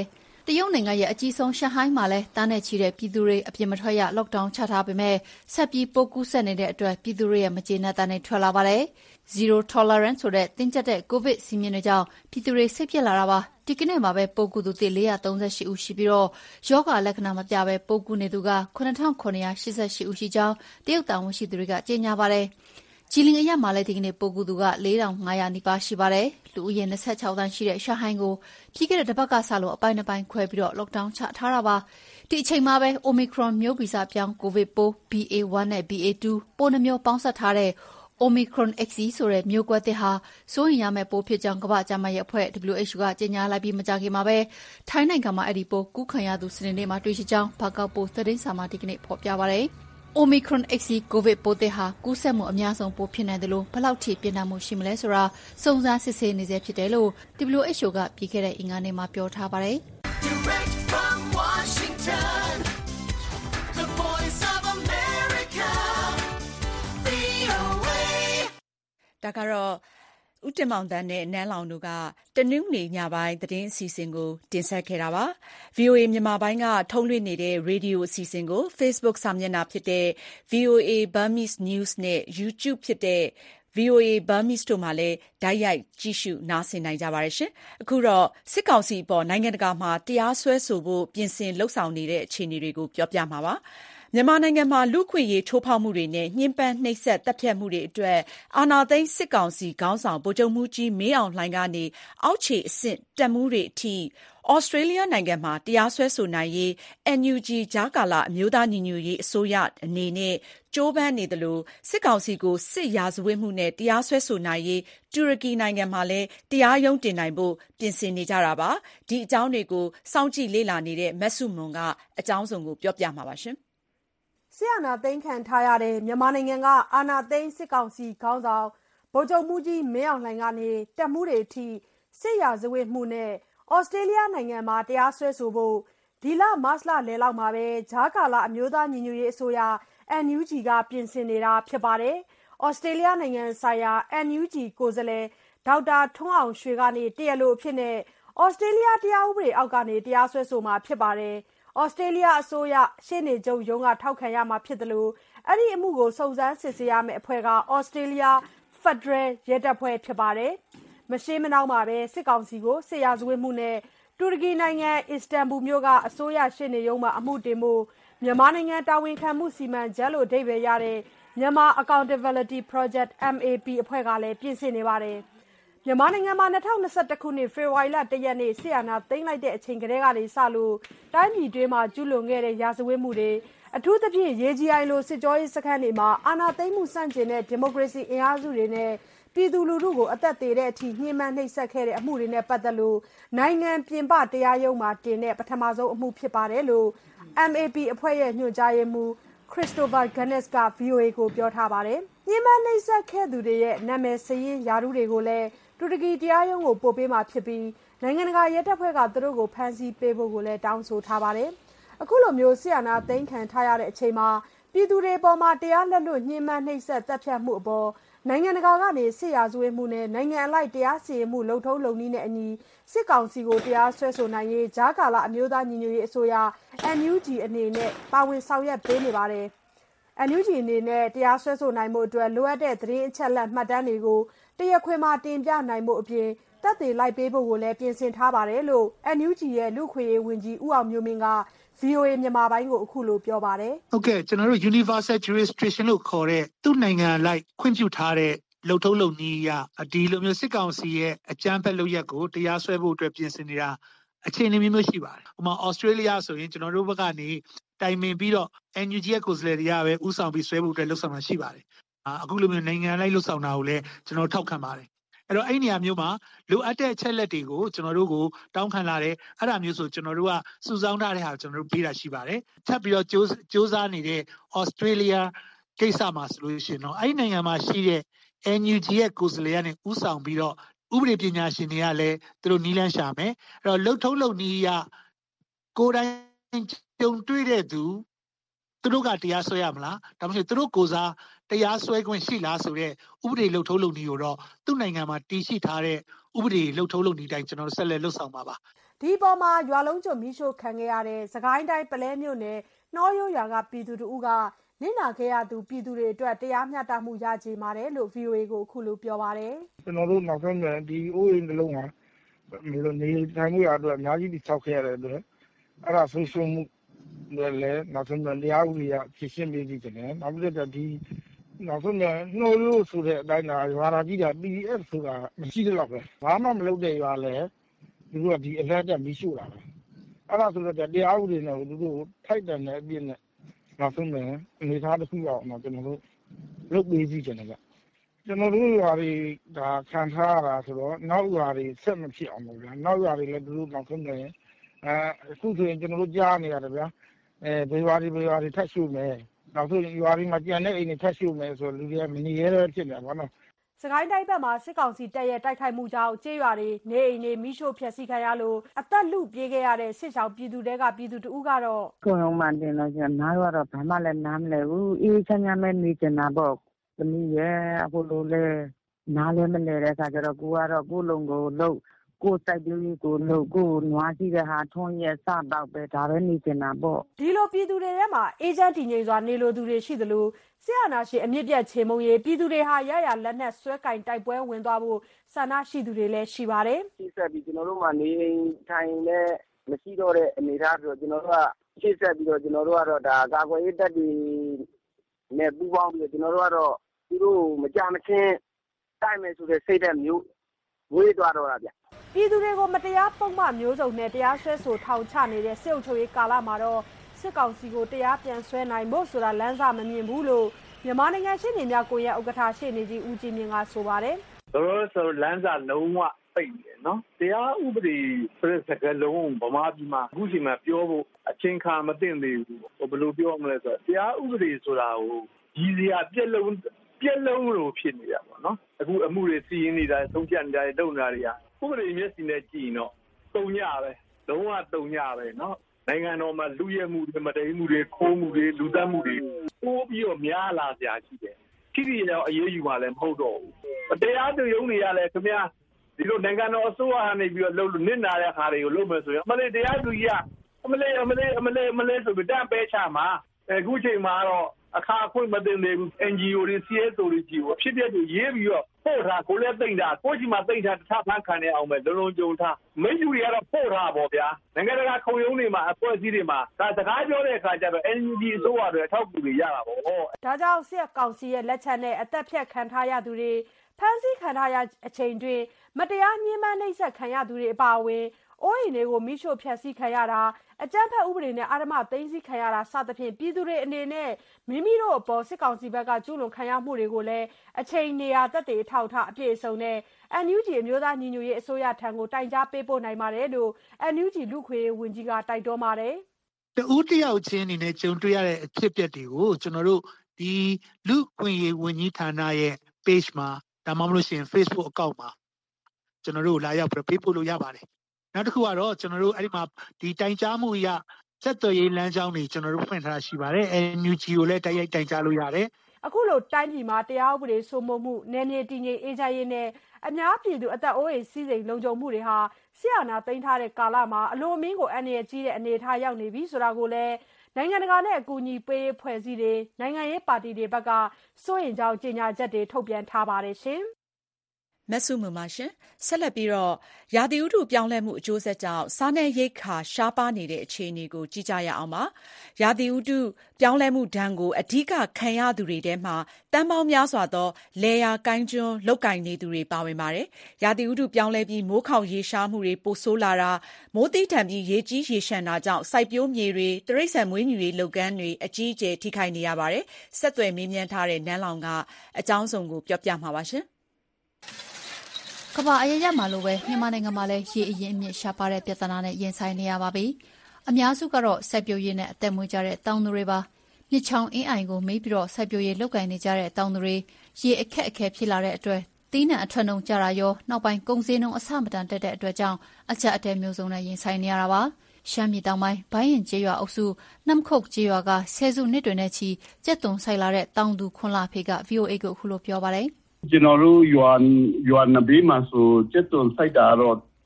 တရုတ်နိုင်ငံရဲ့အကြီးဆုံးရှန်ဟိုင်းမှာလည်းတန်းနဲ့ချီတဲ့ပြည်သူတွေအပြင်မထွက်ရ lockdown ချထားပေမဲ့ဆက်ပြီးပိုးကူးစက်နေတဲ့အတွက်ပြည်သူတွေရဲ့မကျေနပ်တာနဲ့ထွက်လာပါတယ်။ Zero Tolerance ဆိုတဲ့တင်းကျပ်တဲ့ကိုဗစ်စည်းမျဉ်းတွေကြောင့်ပြည်သူတွေစိတ်ပြက်လာတာပါ။ဒီကနေ့မှာပဲပိုးကူးသူသစ်438ဦးရှိပြီးရောဂါလက္ခဏာမပြဘဲပိုးကူးနေသူက9,988ဦးရှိကြောင်းတရုတ်တာဝန်ရှိသူတွေကကြေညာပါတယ်။ဂျီလင်အရပ်မှာလည်းဒီကနေ့ပိုးကူးသူက4,500နီးပါးရှိပါတယ်။လူဦးရေ26သန်းရှိတဲ့ရှန်ဟိုင်းကိုပြီးခဲ့တဲ့တစ်ပတ်ကစလို့အပိုင်းတစ်ပိုင်းခွဲပြီးlockdown ချထားတာပါ။ဒီအချိန်မှာပဲ Omicron မျိုးဗီဇပြောင်းကိုဗစ်ပိုး BA.1 နဲ့ BA.2 ပိုးနှမျိုးပေါင်းစပ်ထားတဲ့Omicron XE ဆိုတဲ့မျိုးကွဲသစ်ဟာစိုးရိမ်ရမယ့်ပိုးဖြစ်ကြောင်းကမ္ဘာ့ကျန်းမာရေးအဖွဲ့ WHO ကကြေညာလိုက်ပြီးမကြာခင်မှာပဲထိုင်းနိုင်ငံမှာအဲ့ဒီပိုးကူးခံရသူစနေနေ့မှာတွေ့ရှိကြောင်းဘန်ကောက်ပို့သတင်းစာမှာဒီကနေ့ဖော်ပြပါတယ်။ Omicron XE ကိုဗစ်ပိုးသစ်ဟာကူးစက်မှုအများဆုံးပိုးဖြစ်နိုင်တယ်လို့ဘယ်လောက်ထိပြင်းထန်မှုရှိမလဲဆိုတာစုံစမ်းစစ်ဆေးနေဆဲဖြစ်တယ်လို့ WHO ကပြီးခဲ့တဲ့အင်္ဂါနေ့မှာပြောထားပါတယ်။ Direct from Washington, the voice of America, VOA ဒါကတော့ဦးတင်မောင်တန်းနဲ့နန်းလောင်တို့ကတနင်္ဂနွေညပိုင်းသတင်းအစီအစဉ်ကိုတင်ဆက်ခဲ့တာပါ။ VOA မြန်မာပိုင်းကထုတ်လွှင့်နေတဲ့ရေဒီယိုအစီအစဉ်ကို Facebook စာမျက်နှာဖြစ်တဲ့ VOA Burmese News နဲ့ YouTube ဖြစ်တဲ့ VOA Burmese တို့မှာလည်းတိုက်ရိုက်ကြည့်ရှုနားဆင်နိုင်ကြပါတယ်။အခုတော့စစ်ကောင်စီအပေါ်နိုင်ငံတကာမှာတရားစွဲဆိုဖို့ပြင်ဆင်လှုပ်ဆောင်နေတဲ့အခြေအနေတွေကိုပြောပြမှာပါ။မြန်မာနိုင်ငံမှာလူ့အခွင့်အရေးချိုးဖောက်မှုတွေနဲ့ညှဉ်းပန်းနှိပ်စက်သတ်ဖြတ်မှုတွေအတွက်အာဏာသိမ်းစစ်ကောင်စီခေါင်းဆောင်ဗိုလ်ချုပ်မှူးကြီးမင်းအောင်လှိုင်ကနေအောက်ခြေအဆင့်တပ်မှူးတွေအထိဩစတြေးလျနိုင်ငံမှာတရားစွဲဆိုနိုင်ရေး NUG ကြားကာလအမျိုးသားညီညွတ်ရေးအစိုးရအနေနဲ့ကြိုးပမ်းနေသလိုစစ်ကောင်စီကိုစစ်ရာဇဝတ်မှုနဲ့တရားစွဲဆိုနိုင်ရေးတူရကီနိုင်ငံမှာလည်းတရားရုံးတင်နိုင်ဖို့ပြင်ဆင်နေကြတာပါ။ဒီအကြောင်းတွေကိုစောင့်ကြည့်လေ့လာနေတဲ့မဆုမွန်ကအကြောင်းစုံကိုပြောပြမှာပါ။စစ်အာဏာသိမ်းခံထားရတဲ့မြန်မာနိုင်ငံကအာဏာသိမ်းစစ်ကောင်စီခေါင်းဆောင်ဗိုလ်ချုပ်မှူးကြီးမင်းအောင်လှိုင်ကနေတပ်မှုတွေအထိစစ်ရာဇဝတ်မှုနဲ့ဩစတြေးလျနိုင်ငံမှာတရားစွဲဆိုဖို့ဒီလမတ်လလယ်လောက်မှာပဲကြားကာလအမျိုးသားညီညွတ်ရေးအစိုးရ NUG ကပြင်ဆင်နေတာဖြစ်ပါတယ်။ဩစတြေးလျနိုင်ငံဆိုင်ရာ NUG ကိုယ်စားလှယ်ဒေါက်တာထွန်းအောင်ရွှေကနေတရားလိုအဖြစ်နဲ့ဩစတြေးလျတရားဥပဒေအောက်ကနေတရားစွဲဆိုမှာဖြစ်ပါတယ်။ဩစတြေးလျအစိုးရရှေ့နေချုပ်ရုံးကထောက်ခံရမှာဖြစ်တယ်လို့အဲ့ဒီအမှုကိုစုံစမ်းစစ်ဆေးရမယ့်အဖွဲ့ကဩစတြေးလျဖက်ဒရယ်ရဲတပ်ဖွဲ့ဖြစ်ပါတယ်။မရှေးမနှောင်းမှာပဲစစ်ကောင်စီကိုစစ်ရာဇဝတ်မှုနဲ့တူရကီနိုင်ငံအစ္စတန်ဘူမြို့ကအစိုးရရှေ့နေရုံးမှာအမှုတင်မှုမြန်မာနိုင်ငံတာဝန်ခံမှုစီမံချက်လို့အဓိပ္ပာယ်ရတဲ့ Myanmar Accountability Project MAP အဖွဲ့ကလည်းပြင်ဆင်နေပါတယ်။မြန်မာနိုင်ငံမှာ2021ခုနှစ်ဖေဖော်ဝါရီလ1ရက်နေ့စစ်အာဏာသိမ်းလိုက်တဲ့အချိန်ကတည်းကနေစလို့တိုင်းပြည်တွင်းမှာကျူးလွန်ခဲ့တဲ့ရာဇဝတ်မှုတွေအထူးသဖြင့်ရေကြီးအိုင်လိုစစ်ကြောရေးစခန်းတွေမှာအာဏာသိမ်းမှုစန့်ကျင်တဲ့ဒီမိုကရေစီအင်အားစုတွေနဲ့ပြည်သူလူထုကိုအသက်သေတဲ့အထိညှဉ်းပန်းနှိပ်စက်ခဲ့တဲ့အမှုတွေနဲ့ပတ်သက်လို့နိုင်ငံပြင်ပတရားရုံးမှာတင်တဲ့ပထမဆုံးအမှုဖြစ်ပါတယ်လို့ MAP အဖွဲ့ရဲ့ညွှန်ကြားရေးမှူး Christopher Gaines က VOA ကိုပြောထားပါတယ်။ညှဉ်းပန်းနှိပ်စက်ခဲ့သူတွေရဲ့နာမည်စာရင်းယာရုတွေကိုလည်းတူရကီတရားရုံးကိုပို့ပေးမှာဖြစ်ပြီးနိုင်ငံတကာရဲတပ်ဖွဲ့ကသူတို့ကိုဖမ်းဆီးပေးဖို့ကိုလည်းတောင်းဆိုထားပါတယ်။အခုလိုမျိုးဆီယနာသိမ်းခံထားရတဲ့အချိန်မှာပြည်သူတွေပေါ်မှာတရားလက်လွတ်ညှဉ်းပန်းနှိပ်စက်တပ်ဖြတ်မှုအပေါ်နိုင်ငံတကာကနေစစ်ရာဇဝတ်မှုနဲ့နိုင်ငံအလိုက်တရားစီရင်မှုလုံထုံးလုံနည်းနဲ့အညီစစ်ကောင်စီကိုတရားစွဲဆိုနိုင်ရေးဂျာကာလာအမျိုးသားညီညွတ်ရေးအစိုးရ NUG အနေနဲ့ပါဝင်ဆောင်ရွက်ပေးနေပါတယ်။ NUG အနေနဲ့တရားစွဲဆိုနိုင်မှုအတွက်လိုအပ်တဲ့သတင်းအချက်အလက်မှတ်တမ်းတွေကိုတရားခွင်မှာတင်ပြနိုင်မှုအပြင်တပ်တွေလိုက်ပေးဖို့ကိုလည်းပြင်ဆင်ထားပါတယ်လို့ NUG ရဲ့လူခွေရေးဝန်ကြီးဦးအောင်မျိုးမင်းက VOA မြန်မာပိုင်းကိုအခုလိုပြောပါတယ်။ဟုတ်ကဲ့ကျွန်တော်တို့ Universal Jurisdiction လို့ခေါ်တဲ့သူ့နိုင်ငံလိုက်ခွင့်ပြုထားတဲ့လုံထုံးလုံနည်းအရဒီလိုမျိုးစစ်ကောင်စီရဲ့အကြမ်းဖက်လုပ်ရက်ကိုတရားစွဲဖို့အတွက်ပြင်ဆင်နေတာအခြေအနေမျိုးရှိပါတယ်။ဥပမာ Australia ဆိုရင်ကျွန်တော်တို့ဘက်ကနေတိုင်ပင်ပြီးတော့ NUG ရဲ့ကိုယ်စားလှယ်တွေကပဲဥဆောင်ပြီးဆွဲဖို့အတွက်လှုပ်ဆောင်တာရှိပါတယ်။အခုလိုမျိုးနိုင်ငံလိုက်လှုပ်ဆောင်တာကိုလည်းကျွန်တော်ထောက်ခံပါတယ်။အဲ့တော့အဲ့နေရာမျိုးမှာလိုအပ်တဲ့အချက်လက်တွေကိုကျွန်တော်တို့ကိုတောင်းခံလာတယ်အဲ့ဒါမျိုးဆိုကျွန်တော်တို့ကစုဆောင်းထားတဲ့ဟာကိုကျွန်တော်တို့ပေးတာရှိပါတယ်ထပ်ပြီးတော့စူးစမ်းနေတဲ့ Australia ကိစ္စမှာဆိုလို့ရှိရင်တော့အဲ့ဒီနိုင်ငံမှာရှိတဲ့ NUG ရဲ့ကိုယ်စားလှယ်ကနေဥဆောင်ပြီးတော့ဥပဒေပညာရှင်တွေကလည်းသူတို့နီးလန်းရှာမယ်အဲ့တော့လှုပ်ထုံးလုံနည်းရကိုယ်တိုင်ကြုံတွေ့တဲ့သူတို့ကတရားစွဲရမလားဒါမှမဟုတ်သူတို့ကိုယ်စားတရားစွဲခွင့်ရှိလားဆိုတဲ့ဥပဒေလှုပ်ထုံးလုံနည်းကိုတော့သူ့နိုင်ငံမှာတည်ရှိထားတဲ့ဥပဒေလှုပ်ထုံးလုံနည်းတိုင်းကျွန်တော်တို့ဆက်လက်လှုပ်ဆောင်ပါဒီအပေါ်မှာရွာလုံးကျွတ်မီးရှို့ခံခဲ့ရတဲ့စကိုင်းတိုင်းပုလဲမြို့နယ်နှောရိုးရွာကပြည်သူတို့ကနစ်နာခဲ့ရသူပြည်သူတွေအတွက်တရားမျှတမှုရကြပါတယ်လို့ VOA ကိုအခုလိုပြောပါတယ်။ကျွန်တော်တို့နောက်ဆုံးပြန်ဒီအိုးအိမ်တစ်လုံးမှာနေတိုင်းမှုရအတွက်အများကြီးတိဆောက်ခဲ့ရတဲ့အတွက်အဲ့ဒါဆွေးဆွေးမှုလည်းနောက်ဆုံးပြန်တရားဥပဒေဖြစ်ရှင်းပေးကြတယ်။နောက်ပြီးတော့ဒီနောက်ဆုံးပြန်နှိုးလို့ဆိုတဲ့အတိုင်းသာရွာသားကြီးက PDF ဆိုတာမရှိတော့ပဲဘာမှမလုပ်တဲ့ရွာလဲသူတို့ကဒီအလက်တက်မရှိတာပဲအဲ့ဒါဆိုတော့တရားဥပဒေနဲ့သူတို့ထိုက်တယ်နဲ့အပြည့်နဲ့နောက်ဆုံးပြန်အနေထားတစ်ခုအောင်တော့ကျွန်တော်တို့လုပ်ပေးကြည့်တယ်ဗျကျွန်တော်တို့ရွာတွေဒါခံထားရတာဆိုတော့နောက်ရွာတွေဆက်မဖြစ်အောင်လို့ဗျာနောက်ရွာတွေလည်းသူတို့နောက်ဆုံးပြန်အခုဆိုရင်ကျွန်တော်တို့ကြားနေရတယ်ဗျာဘယ်ရွာတွေထပ်ရှုမယ်နောက်ဆုံးရွာတွေမှာကြံတဲ့အိမ်တွေထပ်ရှုမယ်ဆိုလူတွေကမနေရတော့ဖြစ်နေတာပေါ့နော်စကိုင်းတိုင်းဘက်မှာစစ်ကောင်စီတပ်ရဲ့တိုက်ခိုက်မှုကြောင့်ကျေးရွာတွေနေအိမ်တွေမိရှို့ဖျက်ဆီးခံရလို့အသက်လူပြေးခဲ့ရတဲ့စစ်ဆောင်ပြည်သူတွေကပြည်သူတဦးကတော့ကိုယ်လုံးမှတင်လို့ကျနားရတော့ဘာမှလည်းနားမလဲဘူးအေးချမ်းချမ်းပဲနေချင်တာပေါ့သမီးရဲ့အခုလိုလဲနားလည်းမလဲတဲ့အခါကျတော့ကိုကတော့ကိုလုံကိုလှုပ်ကိုစိုက်ပြီးကိုလှုပ်ကိုနွားကြည့်တဲ့ဟာထွန်းရဲ့စတော့ပဲဒါပဲနေချင်တာပေါ့ဒီလိုပြည်သူတွေထဲမှာအေဂျင့်တည်ငြိမ်စွာနေလိုသူတွေရှိသလိုဆရာနာရှင်အမြင့်ပြတ်ချေမုံရေးပြည်သူတွေဟာရရလက်နဲ့ဆွဲကင်တိုက်ပွဲဝင်သွားဖို့ဆန္ဒရှိသူတွေလည်းရှိပါတယ်ရှေ့ဆက်ပြီးကျွန်တော်တို့မှနေထိုင်နဲ့မရှိတော့တဲ့အနေအထားဆိုကျွန်တော်တို့ကရှေ့ဆက်ပြီးတော့ကျွန်တော်တို့ကတော့ဒါကာကွယ်ရေးတပ်တွေနဲ့ပူးပေါင်းပြီးကျွန်တော်တို့ကတော့သူတို့မကြမချင်းတိုက်မယ်ဆိုတဲ့စိတ်ဓာတ်မျိုးဝေးသွားတော့တာဗျပြည်သူတွေကိုမတရားပုံမှန်မျိုးစုံနဲ့တရားစွဲဆိုထောင်ချနေတဲ့စစ်အုပ်ချုပ်ရေးကာလမှာတော့စစ်ကောင်စီကိုတရားပြန်ဆွဲနိုင်ဖို့ဆိုတာလမ်းစာမမြင်ဘူးလို့မြန်မာနိုင်ငံရှေ့နေများကိုရဥက္ကဋ္ဌရှေ့နေကြီးဦးကြည်မြင့်ကဆိုပါတယ်။ဆိုလမ်းစာလုံးဝပိတ်တယ်နော်။တရားဥပဒေဆိုတဲ့စကားလုံးဗမာပြည်မှာအခုချိန်မှာပြောဖို့အချင်းခါမသိသေးဘူး။ဘယ်လိုပြောမလဲဆိုတော့တရားဥပဒေဆိုတာကိုကြီးစရာပြက်လုံးလို့ဖြစ်နေတာပေါ့နော်။အခုအမှုတွေစီရင်နေတာသုံးဖြတ်နေတာတွေလုပ်နေတာတွေကဥပဒေမျက်စိနဲ့ကြည့်တော့တုံညပဲလုံးဝတုံညပဲနော်နိုင်ငံတော်မှာလူရဲမှုတွေမတည်မှုတွေခိုးမှုတွေလူသတ်မှုတွေပိုးပြီးတော့များလာကြရှိတယ်ခိတိရောအရေးယူမှလည်းမဟုတ်တော့ဘူးတရားသူရုံးတွေကလည်းခင်ဗျာဒီလိုနိုင်ငံတော်အစိုးရကနေပြီးတော့လုပ်လို့နစ်နာတဲ့ခါတွေကိုလုပ်မယ်ဆိုရင်အမလေးတရားသူကြီးကအမလေးဆိုပြီးတန်းပဲချမှာအခုချိန်မှာတော့အခါအခွင့်မတင်သေးဘူး NGO တွေ CSO တွေကြီးကိုဖြစ်တဲ့သူရေးပြီးတော့ပို့ထားကိုလည်းသိမ့်တာကိုကြီးမှသိမ့်ထားတခြားဖန်ခံနေအောင်ပဲလုံးကြုံထားမိတ်ယူတွေကတော့ပို့ထားပါဗျာနိုင်ငံတကာခုံရုံးတွေမှာအဖွဲ့အစည်းတွေမှာဒါစကားပြောတဲ့အခါကျတော့ NGO အစိုးရတွေအထောက်အကူတွေရတာပေါ့ဒါကြောင့်စစ်ကောင်စီရဲ့လက်ချက်နဲ့အသက်ဖြတ်ခံထားရသူတွေဖမ်းဆီးခံထားရအချိန်တွင်မတရားညှဉ်းပန်းနှိပ်စက်ခံရသူတွေအပါအဝင်အိုးအိမ်တွေကိုမိရှို့ဖျက်ဆီးခံရတာအကြမ်းဖက်ဥပဒေနဲ့အာဓမ္မသိမ်းဆည်းခံရတာစသဖြင့်ပြည်သူတွေအနေနဲ့မိမိတို့အပေါ်စစ်ကောင်စီဘက်ကကျူးလွန်ခံရမှုတွေကိုလည်းအချိန်နေရာသက်သေအထောက်အထားအပြည့်အစုံနဲ့ NUG အမျိုးသားညီညွတ်ရေးအစိုးရထံကိုတိုင်ကြားပေးပို့နိုင်ပါတယ်လို့ NUG လူခွေဝန်ကြီးကတိုက်တွန်းပါတယ်တဦးတယောက်ချင်းအနေနဲ့ကြုံတွေ့ရတဲ့အဖြစ်အပျက်တွေကိုကျွန်တော်တို့ဒီလူခွေဝန်ကြီးဌာနရဲ့ page မှာဒါမှမဟုတ်ရှင် Facebook account မှာကျွန်တော်တို့လာရောက်ပြီးပေးပို့လို့ရပါတယ်နောက်တစ်ခုကတော့ကျွန်တော်တို့အဲ့ဒီမှာဒီတိုင်ကြားမှုအရဆက်သွယ်ရေးလမ်းကြောင်းတွေကျွန်တော်တို့ဖွင့်ထားတာရှိပါတယ် NUG ကိုလည်းတိုက်ရိုက်တိုင်ကြားလို့ရတယ်အခုလိုတိုင်းပြည်မှာတရားဥပဒေစိုးမိုးမှုနယ်မြေတည်ငြိမ်အေးချမ်းရေးနဲ့အများပြည်သူအသက်အိုးအိမ်စီးစိမ်လုံခြုံမှုတွေဟာဆရာနာသိမ်းထားတဲ့ကာလမှာအလွန်အမင်းကိုအန္တရာယ်ကြီးတဲ့အနေအထားရောက်နေပြီဆိုတာကိုလည်းနိုင်ငံတကာနဲ့အကူအညီပေးဖွဲ့စည်းတွေနိုင်ငံရေးပါတီတွေဘက်ကစိုးရိမ်ကြောင်းကြေညာချက်တွေထုတ်ပြန်ထားပါတယ်ရှင်မဆုမမရှင်ဆက်လက်ပြီးတော့ရာသီဥတုပြောင်းလဲမှုအကျိုးဆက်ကြောင့်စားနပ်ရိက္ခာရှားပါးနေတဲ့အခြေအနေကိုကြည့်ကြရအောင်ပါရာသီဥတုပြောင်းလဲမှုဒဏ်ကိုအဓိကခံရသူတွေထဲမှာတန်းပေါင်းများစွာသောလေယာကိုင်းကျွန်းလုတ်ကင်နေသူတွေပါဝင်ပါတယ်ရာသီဥတုပြောင်းလဲပြီးမိုးခေါင်ရေရှားမှုတွေပိုဆိုးလာတာမိုးတိထန်ပြီးရေကြီးရေရှမ်းတာကြောင့်စိုက်ပျိုးမြေတွေတရိတ်ဆန်မွေးမြူရေးလုပ်ငန်းတွေအကြီးအကျယ်ထိခိုက်နေရပါတယ်ဆက်သွယ်မေးမြန်းထားတဲ့နန်းလောင်ကအကြောင်းစုံကိုပြောပြမှာပါရှင်ကမ္ဘာအရရမှာလိုပဲမြန်မာနိုင်ငံမှာလည်းရေအရင်းအမြစ်ရှားပါတဲ့ပြဿနာနဲ့ရင်ဆိုင်နေရပါပြီ။အများစုကတော့စိုက်ပျိုးရေးနဲ့အသက်မွေးကြတဲ့တောင်သူတွေပါ။မြစ်ချောင်းအင်းအိုင်ကိုမေးပြီးတော့စိုက်ပျိုးရေးလုပ်ကိုင်နေကြတဲ့တောင်သူတွေရေအခက်အခဲဖြစ်လာတဲ့အတွက်သီးနှံအထွက်နှုန်းကျတာရောနောက်ပိုင်းကုန်စည်နှုန်းအဆမတန်တက်တဲ့အတွက်ကြောင့်အကျပ်အတည်းမျိုးစုံနဲ့ရင်ဆိုင်နေရတာပါ။ရှမ်းပြည်တောင်ပိုင်းဘိုင်းရင်ကျေးရွာအုပ်စုနှမ်ခုတ်ကျေးရွာကဆယ်စုနှစ်တွေနဲ့ချီကျက်သွန်ဆိုင်လာတဲ့တောင်သူခွန်လာဖေက VOA ကိုအခုလိုပြောပါတယ်ကျွန်တော်တို့ရွာနဘေးမှာဆိုကျက်သွန်စိုက်တာတော့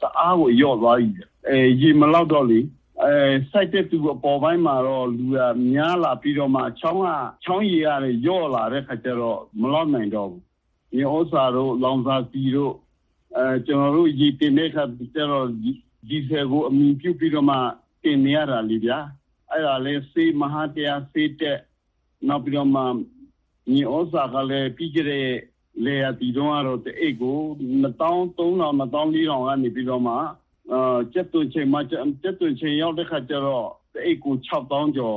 တအားကိုရော့သွားပြီရေမလောက်တော့လေစိုက်တဲ့သူအပေါ်ပိုင်းမှာတော့လူကများလာပြီးတော့မှချောင်းရည်ရတယ်ရော့လာတဲ့ခါကျတော့မလောက်နိုင်တော့ဘူးရေဩစာတို့လောင်စာစီတို့ကျွန်တော်တို့ရေတင်တဲ့ခါကျတော့ဒီဆယ်ကိုအမြင်ပြုတ်ပြီးတော့မှတင်နေရတာလေဗျာအဲ့ဒါလဲစေးမဟာတရားစေးတဲ့နောက်ပြီးတော့မှရေဩစာကလည်းပြီးကြတဲ့လေယာတီတော့ကတော့တဲ့အိတ်ကို2300 2400ကနေပြီးတော့မှကျက်သွန်ချိန်ရောက်တဲ့ခါကျတော့တဲ့အိတ်ကို6000ကျော်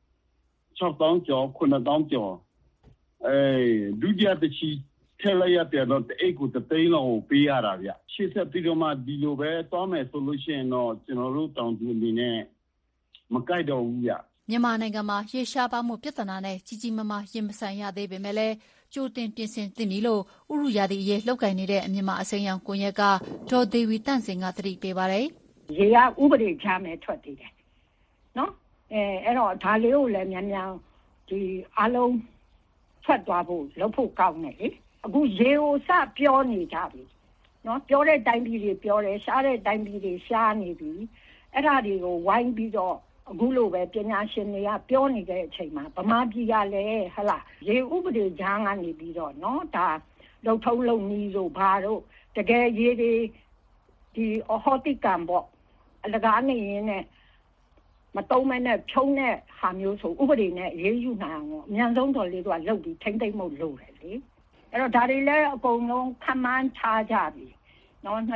9000ကျော်9000ကျော်ဒုတိယတစ်ချီထည့်လိုက်ရတဲ့တော့တဲ့အိတ်ကို3သိန်းလောက်ကိုပေးရတာဗျရှေ့ဆက်ပြီးတော့မှဒီလိုပဲသွားမယ်ဆိုလို့ရှိရင်တော့ကျွန်တော်တို့တောင်သူအနေနဲ့မကြိုက်တော့ဘူးဗျမြန်မာနိုင်ငံမှာရေရှားပါမှုပြဿနာနဲ့ကြီးကြီးမားမားရင်မဆိုင်ရသေးပေမဲ့လည်းကြိုတင်ပြင်ဆင်သင့်ပြီလို့ဥရုရာသီအရေးလှုပ်ကိုင်နေတဲ့အမြန်မာအစိမ်းရောင်ကွန်ရက်ကဒေါ်ဒေဝီတန့်စင်ကသတိပေးပါတယ်။ရေကဥပဒေချမယ်ထွက်သေးတယ်။နော်အဲ့တော့ဒါလေးကိုလည်းမြန်မြန်ဒီအလုံးထွက်သွားဖို့လုပ်ဖို့ကောင်းတယ်လေ။အခုရေကိုစပြောနေကြပြီ။နော်ပြောတဲ့တိုင်းပြည်တွေပြောတယ်ရှားတဲ့တိုင်းပြည်တွေရှားနေပြီ။အဲ့ဒါတွေကိုဝိုင်းပြီးတော့အခုလိုပဲပညာရှင်တွေကပြောနေတဲ့အချိန်မှာဗမာပြည်ကလည်းဟလာရေဥပဒေကြားကနေပြီးတော့เนาะဒါလုံထုံးလုံနီးလို့ဘာတို့တကယ်ရေတွေဒီအဟောတိကံပေါ့အလကားနေရင်နဲ့မတုံးမဲနဲ့ဖြုံးတဲ့ဟာမျိုးဆိုဥပဒေနဲ့ရေးယူနိုင်အောင်အမြန်ဆုံးတော်လေးတို့ကလုပ်ပြီးထိမ့်သိမ့်မှုလုပ်တယ်လေအဲ့တော့ဒါတွေလည်းအကုန်လုံးခန့်မှန်းထားကြပြီเนาะ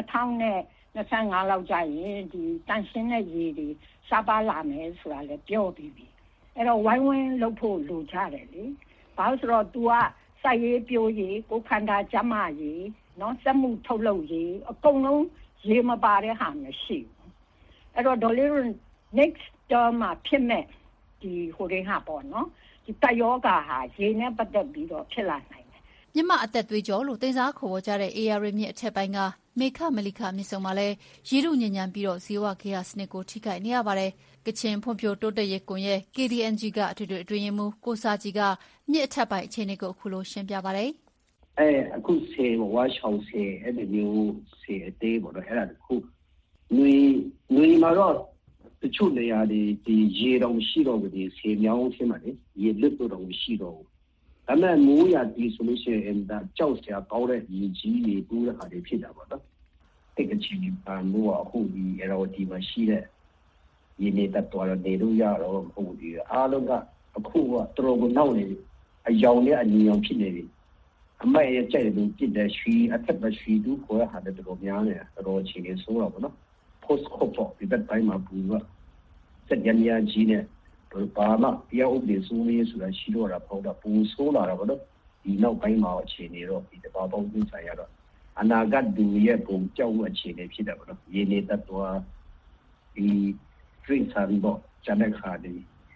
2025လောက်ကြာရင်ဒီတန်ရှင်းတဲ့ရေတွေစပါလာမယ်ဆိုတာလည်းပြောပြီးပြီအဲ့တော့ဝိုင်းဝန်းလုပ်ဖို့လိုကြတယ်လေဘာလို့ဆိုတော့ तू ကစိုက်ရေးပြိုးရေးကိုခန္ဓာကျမရေးเนาะစက်မှုထုတ်လုပ်ရေးအကုန်လုံးရေမပါတဲ့ဟာမရှိဘူးအဲ့တော့ဒေါ်လေး next term မှာဖြစ်မဲ့ဒီဟိုတွေဟာပေါ့เนาะဒီတယောဂါဟာရေနဲ့ပတ်သက်ပြီးတော့ဖြစ်လာနိုင်တယ်မြမအသက်သွေးကြောလို့တင်စားခေါ်ဝေါ်ကြတဲ့ AR မြစ်အထက်ပိုင်းကမေခမလိခမြစ်ဆုံမှာလည်းရေရုညဉ့်ညံပြီးတော့ဇီဝခေယစနစ်ကိုထိခိုက်နေရပါတယ်။ကချင်ဖွံ့ဖြိုးတိုးတက်ရေးကွန်ရက် KDNG ကအထွေထွေအတွင်းရေးမှူးကိုစာကြီးကမြစ်အထက်ပိုင်းအခြေအနေကိုအခုလိုရှင်းပြပါတယ်။အခုဆေးဝါရှောင်းဆေးအဲ့ဒီမျိုးဆေးအသေးပေါ့နော်အဲ့ဒါခုနွေမှာတော့တချို့နေရာဒီရေတောင်ရှိတော့ဒီဆေးမြောင်းဆေးမှာလေရေလွတ်တော့မရှိတော့ဘူး။ဒါမဲ့မိုးရဒီဆိုလို့ရှိရင်ဒါကြောက်စရာကောင်းတဲ့ရေကြီးတွေပူတဲ့ဟာတွေဖြစ်တာပေါ့နော်။အဲ့ကချင်မိုးအခုဒီအဲ့တော့ဒီမှာရှိတဲ့ရေနေတတ်တော်နေလို့ရတော့ဟိုဒီအားလုံးကအခုကတော်ကိုနောက်နေအယောင်နဲ့အညီအောင်ဖြစ်နေပြီအမေရဲ့ကြိုက်လို့ပြစ်တဲ့ရွှီအထက်မှာရွှီတူကိုဟာတဲ့တော်များနေတော်ချင်နေဆိုတော့ဗောနော် post cop ဒီဘက်တိုင်းမှာဘူးကစက်ရညာကြီးနဲ့ဘာမှတရားဥပဒေစိုးလေးဆိုတာရှိတော့တာပေါ့တော့ပူဆိုးလာတာဗောနော်ဒီနောက်ပိုင်းမှာအခြေအနေတော့ဒီတပါပေါင်းသိဆိုင်ရတော့အနာဂတ်ဒူရဲ့ပုံကြောက်အခြေအနေဖြစ်တယ်ဗောနော်ရေနေတတ်တော်ဒီdrink ဆန်တော့ဂျန်တဲ့ခါဒီ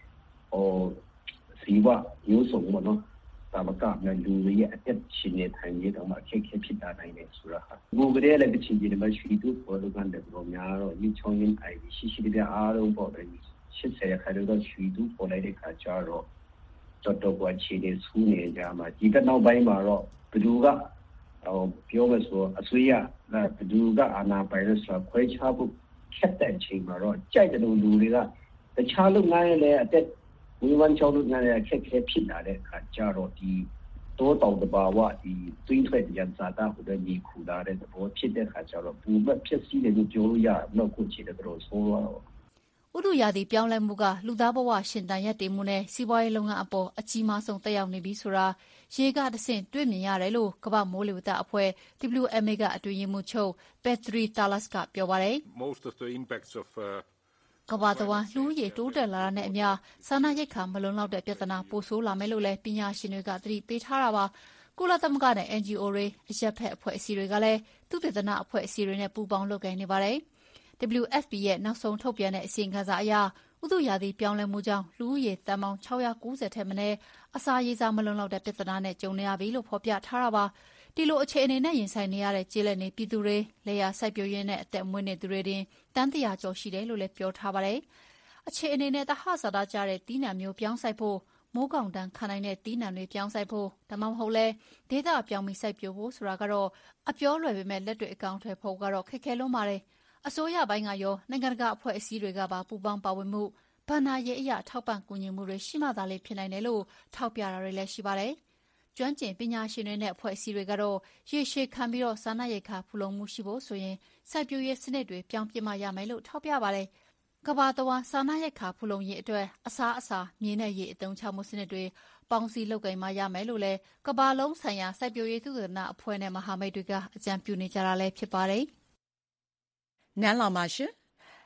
စီဝမျိုးစုံပေါ့နော်ဒါမကမြန်လူရဲ့အသက်ရှင်နေထိုင်ရတော့မှအခက်အခဲဖြစ်တာနိုင်တယ်ဆိုတာဟာဘူကလေးလည်းချင်းကြီးလည်းရှိတူပေါ်လို့ကန်တဲ့ပုံများတော့ဒီချုံရင်းအိုင်ရှိပြအားလုံးပေါ့တယ်80ခါတော့ရှိတူပေါ်လိုက်တဲ့ခါကျတော့တော်တော်ကချီနေဆူးနေကြမှာဒီကနောက်ပိုင်းမှာတော့ဘသူကပြောမဆိုအဆွေးရဘသူကအာနာပိုင်ရစ်ဆိုခွဲခြားဖို့ခက်တဲ့အချိန်မှာတော့ကြိုက်တဲ့လူတွေကတခြားလုပ်ငန်းရဲ့အသက်ဝိဝန်ချောင်းလုပ်ငန်းရဲ့အခက်အခဲဖြစ်လာတဲ့အခါကျတော့ဒီတိုးတောင်တဘာဝဒီသွေးထွက်ရန်စာတာဟိုတဲ့ညီခူလာတဲ့သဘောဖြစ်တဲ့အခါကျတော့ပူမဖြစ်စီတယ်လို့ပြောလို့ရတော့ခုချေတဲ့တော့ဆိုတော့ဥတုရာသီပြောင်းလဲမှုကလူသားဘဝရှင်သန်ရပ်တည်မှုနဲ့စီးပွားရေးလုပ်ငန်းအပေါ်အကြီးမားဆုံးသက်ရောက်နေပြီဆိုတာရေကတဆင့်တွေ့မြင်ရတယ်လို့ကမ္ဘာမိုးလေဝသအဖွဲ့ WMA ကအတွင်းရေးမှူးချုပ် Petri Talas ကပြောပါတယ်ကမ္ဘာတဝန်းလူဦးရေတိုးတက်လာတာနဲ့အမျှစားနပ်ရိက္ခာမလုံလောက်တဲ့ပြဿနာပိုဆိုးလာမယ်လို့လည်းပညာရှင်တွေကသတိပေးထားတာပါကုလသမဂ္ဂနဲ့ NGO တွေအရပ်ဖက်အဖွဲ့အစည်းတွေကလည်းသုတေသနအဖွဲ့အစည်းတွေနဲ့ပူးပေါင်းလုပ်ကိုင်နေပါတယ်WFP ရဲ့နောက်ဆုံးထုတ်ပြန်တဲ့အစီရင်ခံစာအရဥတုရာသီပြောင်းလဲမှုကြောင့်လူဦးရေတန်ပေါင်း690ထက်မနည်းအစာရေစာမလုံလောက်တဲ့ပြဿနာနဲ့ကြုံနေရပြီလို့ဖော်ပြထားတာပါဒီလိုအခြေအနေနဲ့ရင်ဆိုင်နေရတဲ့ကျေးလက်နေပြည်သူတွေလေယာစိုက်ပျိုးရင်းနဲ့အသက်မွေးနေသူတွေတင်တန်းတရာကျော်ရှိတယ်လို့လည်းပြောထားပါတယ်အခြေအနေနဲ့တဟဇာတာကြတဲ့တီးနှံမျိုးပြောင်းစိုက်ဖို့မိုးကောင်တန်းခံနိုင်တဲ့တီးနှံတွေပြောင်းစိုက်ဖို့ဒါမှမဟုတ်လဲဒေသပြောင်းပြီးစိုက်ပျိုးဖို့ဆိုတာကတော့အပြောလွယ်ပေမဲ့လက်တွေ့အကောင့်ထဲဖို့ကတော့ခက်ခဲလုံးပါတယ်အစိုးရပိုင်းကရောနိုင်ငံတကာအဖွဲ့အစည်းတွေကပါပူးပေါင်းပါဝင်မှုဘဏ္ဍာရေးအရာထောက်ပံ့ကူညီမှုတွေရှိမှသာလေဖြစ်နိုင်တယ်လို့ထောက်ပြတာတွေလည်းရှိပါတယ်။ကျွမ်းကျင်ပညာရှင်တွေနဲ့အဖွဲ့အစည်းတွေကတော့ရေရှည်ခံပြီးစားနပ်ရိက္ခာဖူလုံမှုရှိဖို့ဆိုရင်စိုက်ပျိုးရေးစနစ်တွေပြောင်းပြစ်မှရမယ်လို့ထောက်ပြပါတယ်။ကမ္ဘာတဝန်းစားနပ်ရိက္ခာဖူလုံရေးအတွက်အစားအစာမြေနဲ့ရေအသုံးချမှုစနစ်တွေပေါင်းစည်းလုပ်ကိုင်မှရမယ်လို့လည်းကမ္ဘာလုံးဆိုင်ရာစိုက်ပျိုးရေးသုတေသနအဖွဲ့နဲ့မဟာမိတ်တွေကအကြံပြုနေကြတာလည်းဖြစ်ပါတယ်။နန်းလောင်ပါရှင်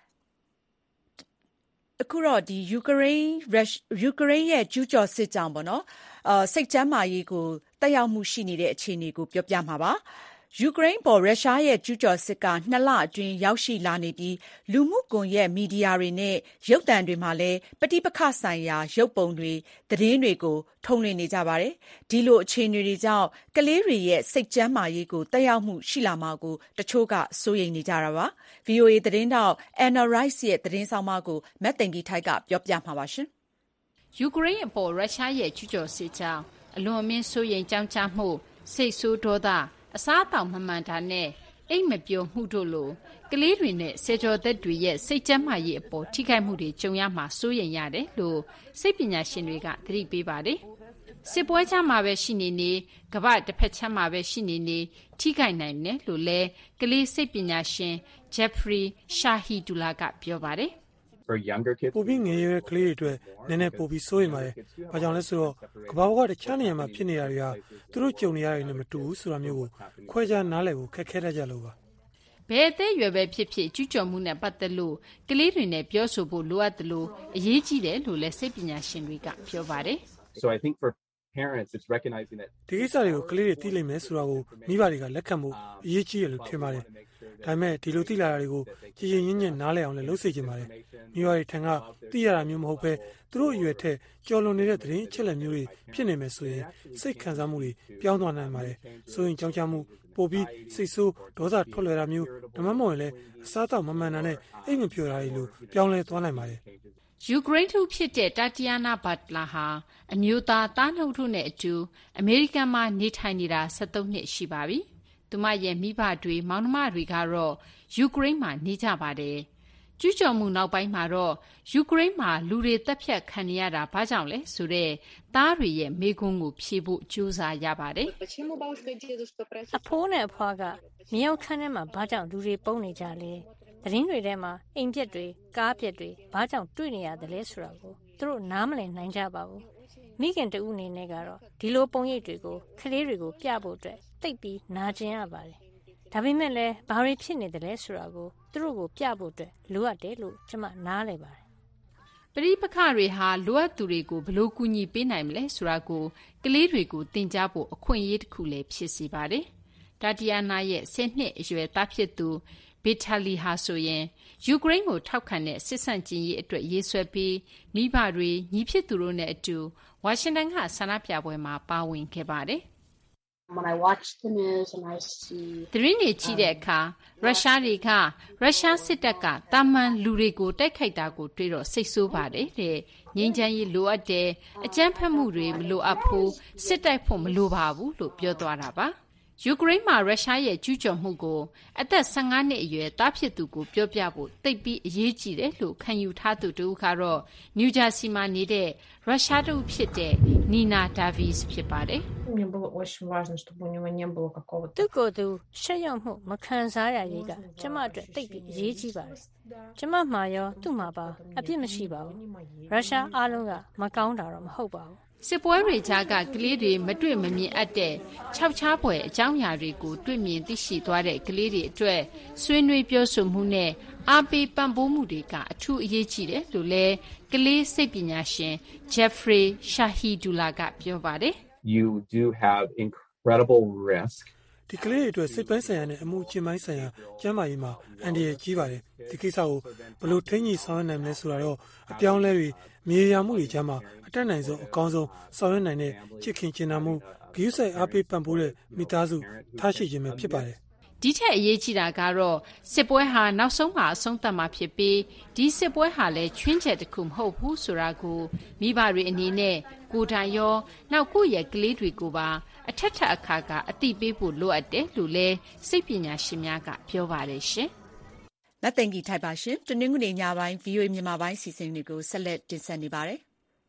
။အခုတော့ဒီယူကရိန်းရဲ့ကျူးကျော်စစ်ကြောင့်ပေါ့နော်စိတ်ကျန်းမာရေးကိုတက်ရောက်မှုရှိနေတဲ့အခြေအနေကိုပြောပြမှာပါ။ယူကရိန်းပေါ်ရုရှားရဲ့ကျူးကျော်စစ်က2 လအတွင်းရောက်ရှိလာနေပြီးလူမှုကွန်ရက်မီဒီယာတွေနဲ့ရုပ်သံတွေမှာလည်းပဋိပက္ခဆိုင်ရာရုပ်ပုံတွေသတင်းတွေကိုထုတ်လွှင့်နေကြပါတယ်။ဒီလိုအခြေအနေတွေကြောင့်ကလေးတွေရဲ့စိတ်ကျန်းမာရေးကိုတက်ရောက်မှုရှိလာမှာကိုတချို့ကစိုးရိမ်နေကြတာပါ။ VOA သတင်းတောက် Anna Rice ရဲ့သတင်းဆောင်မကိုမက်သိင်္ဂီထိုက်ကပြောပြမှာပါရှင်။ယူကရိန်းအပေါ်ရုရှားရဲ့ကျူးကျော်စစ်ကြောင့်အလွန်အမင်းစိုးရိမ်ကြောင့်ကြမှုစိတ်ဆိုးဒေါသအစားအသောက်မမှန်တာနဲ့အိမ်မပျော်မှုတို့လိုကလေးတွေနဲ့ဆယ်ကျော်သက်တွေရဲ့စိတ်ကျန်းမာရေးအပေါ်ထိခိုက်မှုတွေကြုံရမှာစိုးရိမ်ရတယ်လို့စိတ်ပညာရှင်တွေကသတိပေးပါတယ်။စစ်ပွဲကြားမှာပဲရှိနေကမ္ဘာတစ်ဖက်ခြမ်းမှာပဲရှိနေထိခိုက်နိုင်တယ်လို့လဲကလေးစိတ်ပညာရှင် Jeffrey Shahidullah ကပြောပါတယ်။ပိုပြီးငယ်ရွယ်ကလေးတွေအတွက်နည်းနည်းပိုပြီးစိုးရိမ်ပါတယ်။ဘာကြောင့်လဲဆိုတော့ကမ္ဘာပေါ်ကတခြားနေရာမှာဖြစ်နေတာတွေဟာသူတို့ကြုံနေရတဲ့နဲ့မတူဘူးဆိုတာမျိုးကိုခွဲခြားနားလည်ဖို့ခက်ခဲတတ်ကြလို့ပါ။ဘယ်အသက်အရွယ်ပဲဖြစ်ဖြစ်ကျူးကျော်မှုနဲ့ပတ်သက်လို့ကလေးတွေနဲ့ပြောဆိုဖို့လိုအပ်တယ်လို့အရေးကြီးတယ်လို့လည်းစိတ်ပညာရှင်တွေကပြောပါတယ်။ So I think for parents it's recognizing that ဒီကိစ္စတွေကိုကလေးတွေသိလိမ့်မယ်ဆိုတာကိုမိဘတွေကလက်ခံဖို့အရေးကြီးတယ်လို့ထင်ပါတယ်။ဒါပေမဲ့ဒီလိုသိလာတာတွေကိုကြည်ရင်ညံ့နားလည်အောင်လည်းလုပ်စေချင်ပါတယ်။မိဘတွေထံကသိရတာမျိုးမဟုတ်ပဲသူတို့အရွယ်ထက်ကျော်လွန်နေတဲ့သတင်းအချက်အလက်မျိုးတွေဖြစ်နေမယ်ဆိုရင်စိတ်ခံစားမှုတွေပြောင်းသွားနိုင်ပါတယ်။ဆိုရင်ကြောက်ကြမှုပိုပြီးစိတ်ဆိုးဒေါသထွက်လွယ်တာမျိုးဒါမှမဟုတ်လည်းအစားအသောက်မမှန်တာနဲ့အိမ်မပြောတာတွေလိုပြောင်းလဲသွားနိုင်ပါတယ်။ယူကရိန်းသူဖြစ်တဲ့တာတီယာနာဘတ်လာဟာအမျိုးသားသားနှုတ်ထုနဲ့အတူအမေရိကန်မှာနေထိုင်နေတာ73နှစ်ရှိပါပြီ။သူမရဲ့မိဘတွေမောင်နှမတွေကတော့ယူကရိန်းမှာနေကြပါတယ်။ကျူးကျော်မှုနောက်ပိုင်းမှာတော့ယူကရိန်းမှာလူတွေတပ်ဖြတ်ခံရတာဘာကြောင့်လဲဆိုတဲ့သားတွေရဲ့မေးခွန်းကိုဖြေဖို့ကြိုးစားရပါတယ်။အဖိုးနဲ့အဖွားကမြေအောင်ခန်းထဲမှာဘာကြောင့်လူတွေပုံနေကြလဲ။သတင်းတွေထဲမှာအိမ်ပြက်တွေကားပြက်တွေဘာကြောင့်တွေ့နေရတယ်လဲဆိုတာကိုသူတို့နားမလည်နိုင်ကြပါဘူး။မိခင်တဦးအနေနဲ့ကတော့ဒီလိုပုံရိပ်တွေကိုကလေးတွေကိုပြဖို့အတွက်တိတ်ပြီးနာကျင်ရပါတယ်။ဒါပေမဲ့လည်းဘာတွေဖြစ်နေတယ်လဲဆိုတာကိုသူတို့ကိုပြဖို့အတွက်လိုအပ်တယ်လို့ကျွန်မနားလည်ပါတယ်။ပရိပခတွေဟာလိုအပ်သူတွေကိုဘယ်လိုကူညီပေးနိုင်မလဲဆိုတာကိုကလေးတွေကိုသင်ကြားဖို့အခွင့်အရေးတစ်ခုလည်းဖြစ်စေပါတယ်။တာတီယာနာရဲ့10 နှစ်အရွယ်သားဖြစ်သူဗီတာလီဟာဆိုရင်ယူကရိန်းကိုထောက်ခံတဲ့စစ်ဆန့်ကျင်ရေးအတွက်ရေးဆွဲပြီးမိဘတွေညီဖြစ်သူတို့နဲ့အတူဝါရှင်တန်ကဆန္ဒပြပွဲမှာပါဝင်ခဲ့ပါတယ်။ When I watch the news and I see သတင်းတွေကြည့်တဲ့အခါရုရှားစစ်တပ်ကတာမန်လူတွေကိုတိုက်ခိုက်တာကိုတွေ့တော့စိတ်ဆိုးပါတယ်တဲ့ငြိမ်းချမ်းရေးလိုအပ်တယ်အကြမ်းဖက်မှုတွေမလိုအပ်ဘူးစစ်တိုက်ဖို့မလိုပါဘူးလို့ပြောသွားတာပါယူကရိန်းမှာရုရှားရဲ့ကျူးကျော်မှုကိုအသက်15နှစ်အရွယ်သားဖြစ်သူကိုပြောပြဖို့တိတ်ပြီးအရေးကြီးတယ်လို့ခံယူထားသူတူကတော့နယူးဂျာစီမှာနေတဲ့ရုရှားတူဖြစ်တဲ့နီနာဒါဗီစ်ဖြစ်ပါတယ်သူကိုယ်သူရှက်ရောက်မှုမခံစားရရေးကကျမအတွက်တိတ်ပြီးအရေးကြီးပါတယ်ကျမမှာရောသူ့မှာပါအပြစ်မရှိပါဘူးရုရှားအားလုံးကမကောင်းတာတော့မဟုတ်ပါဘူးစစ်ပွဲတွေကြားကကလေးတွေမတွေ့မမြင်အပ်တဲ့ခြောက်ခြားပွဲအကြောင်းအရာတွေကိုတွေ့မြင်သိရှိသွားတဲ့ကလေးတွေအတွက်ဆွေးနွေးပြောဆိုမှုနဲ့အားပေးပံ့ပိုးမှုတွေကအထူးအရေးကြီးတယ်လို့လည်းကလေးစိတ်ပညာရှင် Jeffrey Shahidullah ကပြောပါတယ် You do have incredible risk ဒီကလေးတွေအတွက်စိတ်ပိုင်းဆိုင်ရာနဲ့အမှုချင်းပိုင်းဆိုင်ရာကျန်းမာရေးမှာအန္တရာယ်ကြီးပါတယ်ဒီကိစ္စကိုဘယ်လိုထိန်းညှိဆောင်ရွက်နိုင်မလဲဆိုတာတော့အပြောင်းလဲတွေမြေယာမှုတွေကြားမှာအတက်နိုင်ဆုံးအကောင်းဆုံးဆောင်ရွက်နိုင်တဲ့ချစ်ခင်ကျင်နာမှုဂရုစိုက်အားပေးပံ့ပိုးတဲ့မိသားစုထားရှိခြင်းပဲဖြစ်ပါတယ်ဒီထက်အရေးကြီးတာကတော့စစ်ပွဲဟာနောက်ဆုံးမှာအဆုံးသတ်မှာဖြစ်ပြီးဒီစစ်ပွဲဟာလည်းချွင်းချက်တစ်ခုမဟုတ်ဘူးဆိုတာကိုမိဘတွေအနေနဲ့ကိုယ်တိုင်ရောနောက်ကိုယ့်ရဲ့ကလေးတွေကိုပါအထက်ထက်အခါကအသိပေးဖို့လိုအပ်တယ်လို့လည်းစိတ်ပညာရှင်များကပြောပါတယ်ရှင်မသိင်္ဂီထိုက်ပါရှင်တနင်္ဂနွေညပိုင်း VOA မြန်မာပိုင်းစီစဉ်တွေကိုဆက်လက်တင်ဆက်နေပါတယ်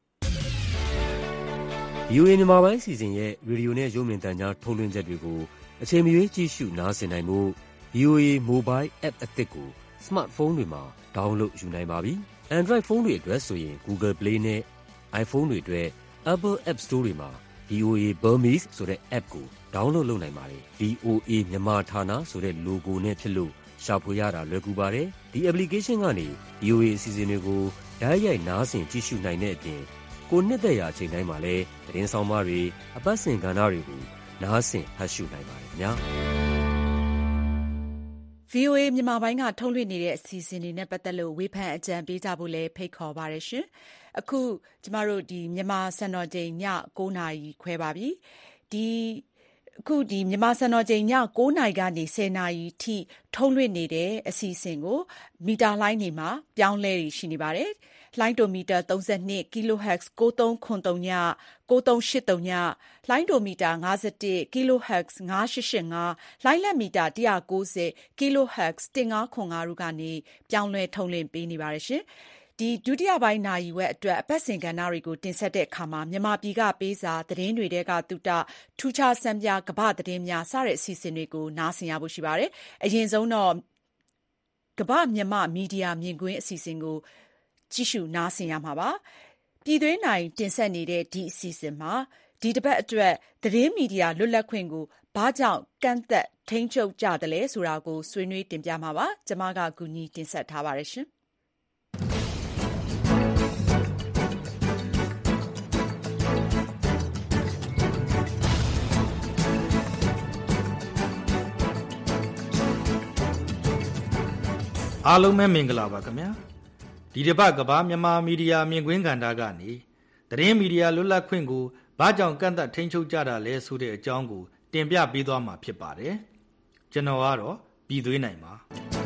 ။ VOA မြန်မာပိုင်းစီစဉ်ရဲ့ရေဒီယိုနဲ့ရုပ်မြင်သံကြားထုတ်လွှင့်ချက်တွေကိုအချိန်မရွေးကြည့်ရှုနားဆင်နိုင်ဖို့ VOA Mobile App အသစ်ကို Smartphone တွေမှာ download ယူနိုင်ပါပြီ။ Android ဖုန်းတွေအတွက်ဆိုရင် Google Play နဲ့ iPhone တွေအတွက် Apple App Store တွေမှာ VOA Burmese ဆိုတဲ့ app ကို download လုပ်နိုင်ပါတယ်။ VOA မြန်မာဌာနဆိုတဲ့ logo နဲ့ဖြစ်လို့ရှာဖွေရတာလွယ်ကူပါတယ်။ဒီ application ကနေ VOA အစီအစဉ်တွေကိုတိုက်ရိုက်နားဆင်ကြည့်ရှုနိုင်တဲ့အပြင်ကိုနှစ်သက်ရာအချိန်တိုင်းမှာလည်းသတင်းဆောင်မတွေအပတ်စဉ်ကဏ္ဍတွေကိုနားဆင်ဖတ်ရှုနိုင်ပါတယ်ခင်ဗျာ။ VOA မြန်မာပိုင်းကထုတ်လွှင့်နေတဲ့အစီအစဉ်တွေနဲ့ပတ်သက်လို့ဝေဖန်အကြံပေးကြဖို့လည်းဖိတ်ခေါ်ပါရရှင်။အခုကျမတို့မြန်မာစံတော်ချိန်ည9:00 နာရီခွဲပါပြီ။အခုမြန်မာစံတော်ချိန်ည9:00 နာရီကနေ10:00 နာရီထိထုတ်လွှင့်နေတဲ့အစီအစဉ်ကိုမီတာလိုင်းတွေမှာပြောင်းလဲရှိနေပါတယ်။လိုင်းဒိုမီတာ32 kHz 9303 ည 9383 ည လိုင်းဒိုမီတာ51 kHz 9885 လိုင်းလက်မီတာ190 kHz 1505 တို့ကနေပြောင်းလဲထုတ်လွှင့်ပေးနေပါတယ်ရှင်။ဒုတိယပိုင်းနာရီဝက်အတွက်အပတ်စဉ်ကဏ္ဍတွေကိုတင်ဆက်တဲ့အခါမှာမြန်မာပြည်ကပေးစာသတင်းတွေတဲကတူတာထူးခြားစံပြကမ္ဘာသတင်းများစတဲ့အစီအစဉ်တွေကိုနားဆင်ရဖို့ရှိပါတယ်။အရင်ဆုံးတော့ကမ္ဘာမြန်မာမီဒီယာမြင်ကွင်းအစီအစဉ်ကိုကြည့်ရှုနားဆင်ရမှာပါ။ပြည်တွင်းနိုင်တင်ဆက်နေတဲ့ဒီအစီအစဉ်မှာဒီတစ်ပတ်အတွက်သတင်းမီဒီယာလွတ်လပ်ခွင့်ကိုဘာကြောင့်ကန့်သက်ထိန်းချုပ်ကြသလဲဆိုတာကိုဆွေးနွေးတင်ပြမှာပါ။ကျွန်မကကူညီတင်ဆက်ထားပါတယ်ရှင်။အားလုံးပဲမင်္ဂလာပါခင်ဗျာဒီတစ်ပတ်ကမ္ဘာမြန်မာမီဒီယာမြင်ကွင်းကဏ္ဍကနေသတင်းမီဒီယာလွတ်လပ်ခွင့်ကိုဘာကြောင့်ကန့်သတ်ထိန်းချုပ်ကြတာလဲဆိုတဲ့အကြောင်းကိုတင်ပြပေးသွားမှာဖြစ်ပါတယ်ကျွန်တော်ကတော့ပြည်သွေးနိုင်ပါ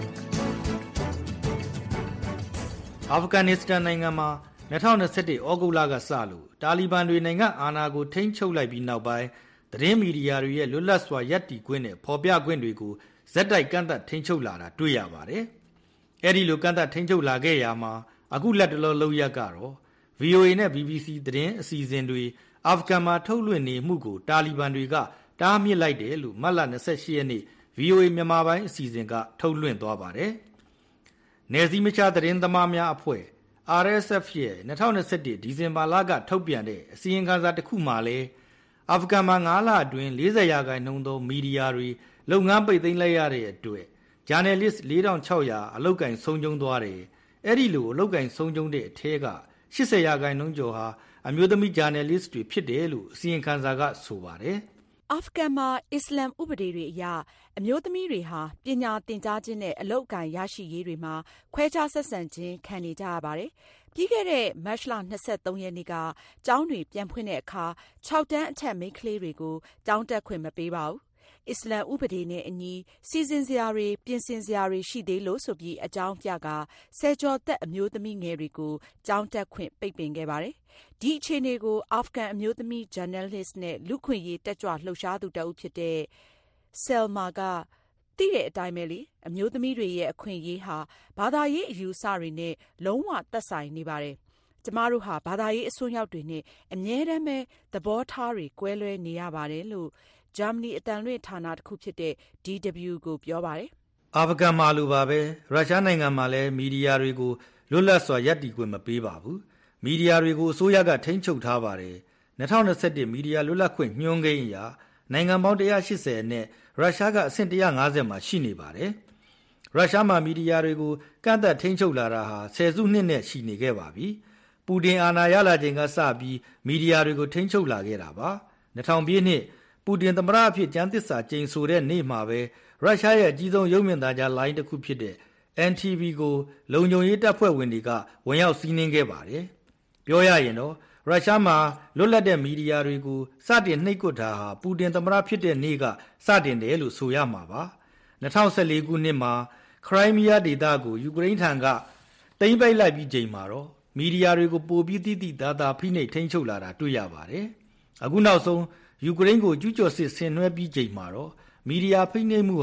အာဖဂန်နစ္စတန်နိုင်ငံမှာ2021ဩဂုတ်လကစလို့တာလီဘန်တွေနိုင်ငံအာဏာကိုထိန်းချုပ်လိုက်ပြီးနောက်ပိုင်းသတင်းမီဒီယာတွေရဲ့လွတ်လပ်စွာရပ်တည်ခွင့်နဲ့ဖော်ပြခွင့်တွေကိုဇက်တိုက်ကန့်သတ်ထိန်းချုပ်လာတာတွေ့ရပါတယ်အဲ့ဒီလိုကန့်သတ်ထိန်းချုပ်လာခဲ့ရမှာအခုလက်တလောလောက်ရက်ကတော့ VOA နဲ့ BBC သတင်းအစီအစဉ်တွေအာဖဂန်မှာထုတ်လွှင့်နေမှုကိုတာလီဘန်တွေကတားမြစ်လိုက်တယ်လို့မတ်လ28ရက်နေ့ VOA မြန်မာပိုင်းအစီအစဉ်ကထုတ်လွှင့်သွားပါတယ်။နယ်စည်းမခြားသတင်းသမားများအဖွဲ့ RSF ရဲ့2021ဒီဇင်ဘာလကထုတ်ပြန်တဲ့အစီရင်ခံစာတစ်ခုမှာလည်းအာဖဂန်မှာ9လအတွင်း40%သောမီဒီယာတွေလုပ်ငန်းပိတ်သိမ်းလိုက်ရတဲ့အတွက်ဂျာနယ်လစ်4600အလုပ်ကင်ဆုံးရှုံးသွားတယ်။အဲ့ဒီလိုအလုပ်ကင်ဆုံးရှုံးတဲ့အထက်က80%ကျော်ဟာအမျိုးသမီးဂျာနယ်လစ်တွေဖြစ်တယ်လို့အစီရင်ခံစာကဆိုပါတယ်။အာဖဂန်မှာအစ္စလာမ်ဥပဒေတွေအရအမျိုးသမီးတွေဟာပညာသင်ကြားခြင်းနဲ့အလုပ်အကိုင်ရရှိရေးတွေမှာခွဲခြားဆက်ဆံခြင်းခံနေကြရပါတယ်။ပြီးခဲ့တဲ့မတ်လ23ရက်နေ့ကကျောင်းတွေပြန်ဖွင့်တဲ့အခါ6တန်းအထက်မိန်းကလေးတွေကိုကျောင်းတက်ခွင့်မပေးပါဘူး။အစ္စလာမ်ဥပဒေနဲ့အညီစီစဉ်စရာတွေပြင်ဆင်စရာတွေရှိသေးလို့ဆိုပြီးအကြောင်းပြကဆယ်ကျော်သက်အမျိုးသမီးငယ်တွေကိုကျောင်းတက်ခွင့်ပိတ်ပင်ခဲ့ပါတယ်။ဒီအခြေအနေကိုအာဖဂန်အမျိုးသမီးဂျာနယ်လစ်နဲ့လူခွင့်ရေးတက်ကြွလှုပ်ရှားသူတဦးဖြစ်တဲ့ဆယ်မာကသိတဲ့အတိုင်းပဲလေအမျိုးသမီးတွေရဲ့အခွင့်အရေးဟာဘာသာရေးအယူအဆတွေနဲ့လုံးဝသက်ဆိုင်နေပါတယ်။ကျမတို့ဟာဘာသာရေးအစွန်းရောက်တွေနဲ့အမြဲတမ်းပဲသဘောထားတွေကွဲလွဲနေရပါတယ်လို့ဂျာမနီအတန်လွင့်ဌာနတစ်ခုဖြစ်တဲ့ DW ကိုပြောပါတယ်။အာဖဂန်မှာလိုပါပဲရုရှားနိုင်ငံမှာလည်းမီဒီယာတွေကိုလွတ်လပ်စွာရပ်တည်ခွင့်မပေးပါဘူး။မီဒီယာတွေကိုအစိုးရကထိန်းချုပ်ထားပါတယ်။2021မီဒီယာလွတ်လပ်ခွင့်ညွှန်းကိန်းအရနိုင်ငံပေါင်း180နဲ့ရုရှားကအဆင့်150မှာရှိနေပါတယ်။ရုရှားမှာမီဒီယာတွေကိုကန့်သတ်ထိန်းချုပ်လာတာဟာဆယ်စုနှစ်နဲ့ရှိနေခဲ့ပါပြီ။ပူတင်အာဏာရလာချိန်ကစပြီးမီဒီယာတွေကိုထိန်းချုပ်လာခဲ့တာပါ။2000ပြည့်နှစ်ပူတင်သမ္မတအဖြစ်ကျမ်းသစ္စာကျိန်ဆိုတဲ့နေ့မှာပဲရုရှားရဲ့အကြီးဆုံးရုပ်မြင်သံကြားလိုင်းတစ်ခုဖြစ်တဲ့ NTV ကိုလုံခြုံရေးတပ်ဖွဲ့ဝင်တွေကဝင်ရောက်စီးနင်းခဲ့ပါတယ်။ပြောရရင်တော့ရုရှားမှာလွတ်လပ်တဲ့မီဒီယာတွေကိုစတင်နှိပ်ကွပ်တာဟာပူတင်သမ္မတဖြစ်တဲ့နေ့ကစတင်တယ်လို့ဆိုရမှာပါ။2014ခုနှစ်မှာခရိုင်းမီးယားဒေသကိုယူကရိန်းထံကသိမ်းပိုက်လိုက်ပြီးချိန်မှာတော့မီဒီယာတွေကိုပိုပြီးတိတိကျကျဖိနှိပ်ထိန်းချုပ်လာတာတွေ့ရပါတယ်။အခုနောက်ဆုံးယူကရိန်းကိုကျူးကျော်စစ်ဆင်နွှဲပြီးချိန်မှာတော့မီဒီယာဖိနှိပ်မှုဟာ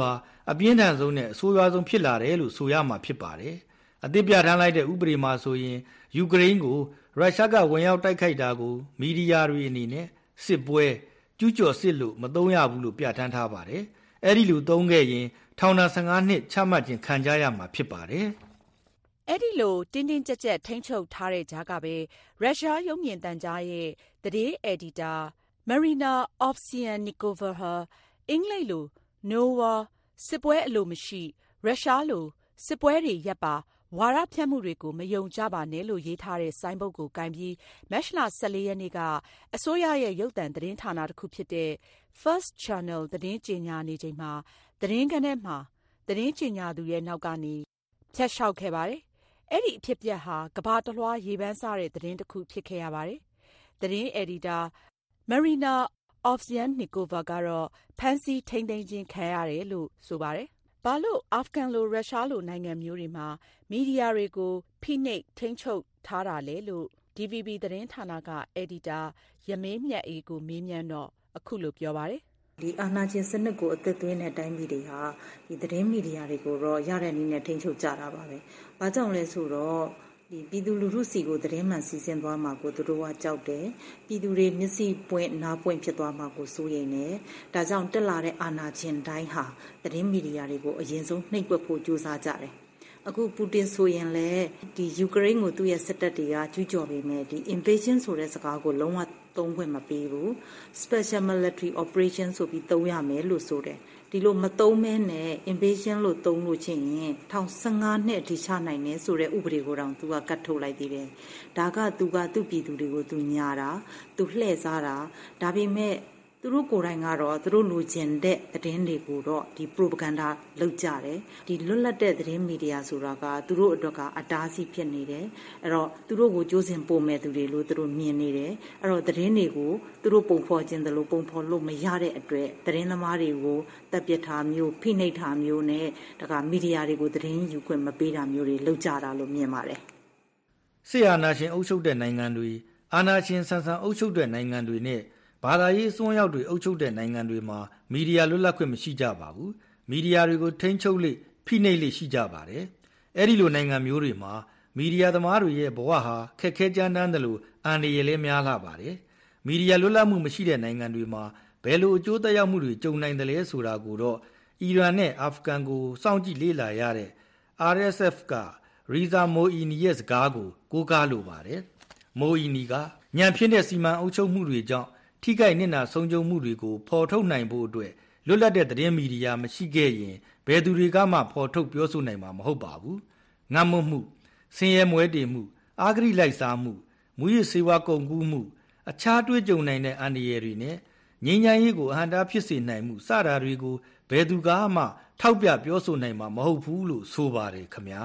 အပြင်းထန်ဆုံးနဲ့အဆိုးရွားဆုံးဖြစ်လာတယ်လို့ဆိုရမှာဖြစ်ပါတယ်။အသစ်ပြဋ္ဌာန်းလိုက်တဲ့ဥပဒေမှာဆိုရင်ယူကရိန်းကိုရုရှားကဝင်ရောက်တိုက်ခိုက်တာကိုမီဒီယာတွေအနေနဲ့စစ်ပွဲကျူးကျော်စစ်လို့မသုံးရဘူးလို့ပြဋ္ဌာန်းထားပါတယ်။အဲဒီလိုသုံးခဲ့ရင်ထောင်ဒဏ်15 နှစ်ချမှတ်ခြင်းခံကြရမှာဖြစ်ပါတယ်။အဲ့ဒီလိုတင်းတင်းကြပ်ကြပ်ထိန်းချုပ်ထားတဲ့ကြားကပဲရုရှားရုပ်မြင်သံကြားရဲ့သတင်းအယ်ဒီတာမရီနာအော့ဖ်ဆီယန်နီကိုဗာဟာအင်္ဂလိပ်လို No War စစ်ပွဲအလိုမရှိရုရှားလိုစစ်ပွဲတွေရပ်ပါဝါဒဖြန့်မှုတွေကိုမယုံကြပါနဲ့လို့ရေးထားတဲ့ဆိုင်းဘုတ်ကိုကင်ပြီးမတ်လ14 ရက်နေ့ကအစိုးရရဲ့ရုပ်သံသတင်းဌာနတစ်ခုဖြစ်တဲ့ First Channel သတင်းကြေညာနေချိန်မှာသတင်းခန်းထဲမှာသတင်းကြေညာသူရဲ့နောက်ကနေဖြတ်လျှောက်ခဲ့ပါတယ်။အဲ့ဒီအဖြစ်အပျက်ဟာကမ္ဘာတလွှားရေပန်းစားတဲ့သတင်းတစ်ခုဖြစ်ခဲ့ရပါတယ်။သတင်းအယ်ဒီတာမရီနာအော့ဖ်ဆီယန်နီကိုဗာကတော့ဖမ်းဆီးထိန်းသိမ်းခြင်းခံရတယ်လို့ဆိုပါတယ်။ဘာလို့အာဖဂန်လိုရုရှားလိုနိုင်ငံမျိုးတွေမှာမီဒီယာတွေကိုဖိနှိပ်ထိန်းချုပ်ထားတာလဲလို့ DVB သတင်းဌာနကအယ်ဒီတာရမင်းမြတ်အေးကိုမေးမြန်းတော့အခုလိုပြောပါတယ်။ဒီအာဏာရှင်စနစ်ကိုအသက်သွင်းတဲ့တိုင်းပြည်တွေဟာဒီသတင်းမီဒီယာတွေကိုတော့ရတဲ့နည်းနဲ့ထိန်းချုပ်ကြတာပါပဲ။ဘာကြောင့်လဲဆိုတော့ဒီပြည်သူလူထုစီကိုသတင်းမှန်စီစဉ်သွားမှာကိုသူတို့ကကြောက်တယ်ပြည်သူတွေမျက်စိပွင့်နားပွင့်ဖြစ်သွားမှာကိုစိုးရိမ်နေဒါကြောင့်တက်လာတဲ့အာဏာရှင်တိုင်းဟာသတင်းမီဒီယာတွေကိုအရင်ဆုံးနှိပ်ကွပ်ဖို့ကြိုးစားကြတယ်အခုပူတင်ဆိုရင်လည်းဒီယူကရိန်းကိုသူ့ရဲ့စစ်တပ်တွေကကျူးကျော်ပေမဲ့ဒီ invasion ဆိုတဲ့စကားကိုလုံးဝသုံးခွင့်မပေးဘူး special military operation ဆိုပြီးသုံးရမယ်လို့ဆိုတယ်ဒီလိုမသုံးမဲနဲ့ invasion လို့သုံးလို့ချင်းရင်15 နှစ်အထိချနိုင်တယ်ဆိုတဲ့ဥပဒေကိုတောင်သူကကတ်ထုတ်လိုက်သေးတယ်ဒါကသူကသူ့ပြည်သူတွေကိုသူညာတာသူလှည့်စားတာဒါပေမဲ့သူတို့ကိုယ်တိုင်ကတော့သူတို့လိုချင်တဲ့သတင်းတွေကိုတော့ဒီ propaganda လုပ်ကြတယ်ဒီလွတ်လပ်တဲ့သတင်းမီဒီယာဆိုတာကသူတို့အတွက်ကအတားအဆီးဖြစ်နေတယ်အဲ့တော့သူတို့ကိုကြိုးစင်ပို့မဲ့သူတွေလို့သူတို့မြင်နေတယ်အဲ့တော့သတင်းတွေကိုသူတို့ပုံဖော်ခြင်းတယ်လို့ပုံဖော်လို့မရတဲ့အတွက်သတင်းသမားတွေကိုတပ်ပစ်ထားမျိုးဖိနှိပ်ထားမျိုးနဲ့ဒါကမီဒီယာတွေကိုသတင်းယူခွင့်မပေးတာမျိုးတွေလုပ်ကြတာလို့မြင်ပါတယ်စစ်အာဏာရှင်အုပ်ချုပ်တဲ့နိုင်ငံတွေအာဏာရှင်ဆန်ဆန်အုပ်ချုပ်တဲ့နိုင်ငံတွေနဲ့ဘာသာရေးအစွန်းရောက်တွေအုပ်ချုပ်တဲ့နိုင်ငံတွေမှာမီဒီယာလွတ်လပ်ခွင့်မရှိကြပါဘူးမီဒီယာတွေကိုထိန်းချုပ်လေဖိနှိပ်လေရှိကြပါတယ်အဲ့ဒီလိုနိုင်ငံမျိုးတွေမှာမီဒီယာသမားတွေရဲ့ဘဝဟာခက်ခဲကြမ်းတမ်းတယ်လို့အန္တရာယ်လည်းများလာပါတယ်မီဒီယာလွတ်လပ်မှုမရှိတဲ့နိုင်ငံတွေမှာဘယ်လိုအကျိုးသက်ရောက်မှုတွေကြုံနိုင်တယ်လဲဆိုတာကိုတော့အီရန်နဲ့အာဖဂန်ကိုစောင့်ကြည့်လေ့လာရတဲ့ RSF ကရီဇာမိုအီနီရဲ့စကားကိုကားလိုပါတယ်မိုအီနီကညံဖြစ်တဲ့စီမံအုပ်ချုပ်မှုတွေကြောင့်ထိခိုက်နစ်နာဆုံးရှုံးမှုတွေကိုဖော်ထုတ်နိုင်ဖို့အတွက်လွတ်လပ်တဲ့သတင်းမီဒီယာမရှိခဲ့ရင်ဘယ်သူတွေကမှဖော်ထုတ်ပြောဆိုနိုင်မှာမဟုတ်ပါဘူးငတ်မွတ်မှုဆင်းရဲမွဲတေမှုအာဂရိလိုက်စားမှုမူရစ်ဆေးဝါးကုန်ကူးမှုအခြားတွေ့ကြုံနိုင်တဲ့အန္တရာယ်တွေနဲ့ငြိမ်းချမ်းရေးကိုအဟန့်တားဖြစ်စေနိုင်မှုစတာတွေကိုဘယ်သူကမှထောက်ပြပြောဆိုနိုင်မှာမဟုတ်ဘူးလို့ဆိုပါတယ်ခင်ဗျာ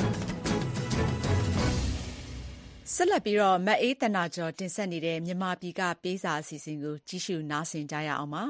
ဆက်လက်ပြီးတော့မအေးတနာကျော်တင်ဆက်နေတဲ့မြန်မာပြည်ကပေးစာအစီအစဉ်ကိုကြည့်ရှုနားဆင်ကြရအောင်ပါ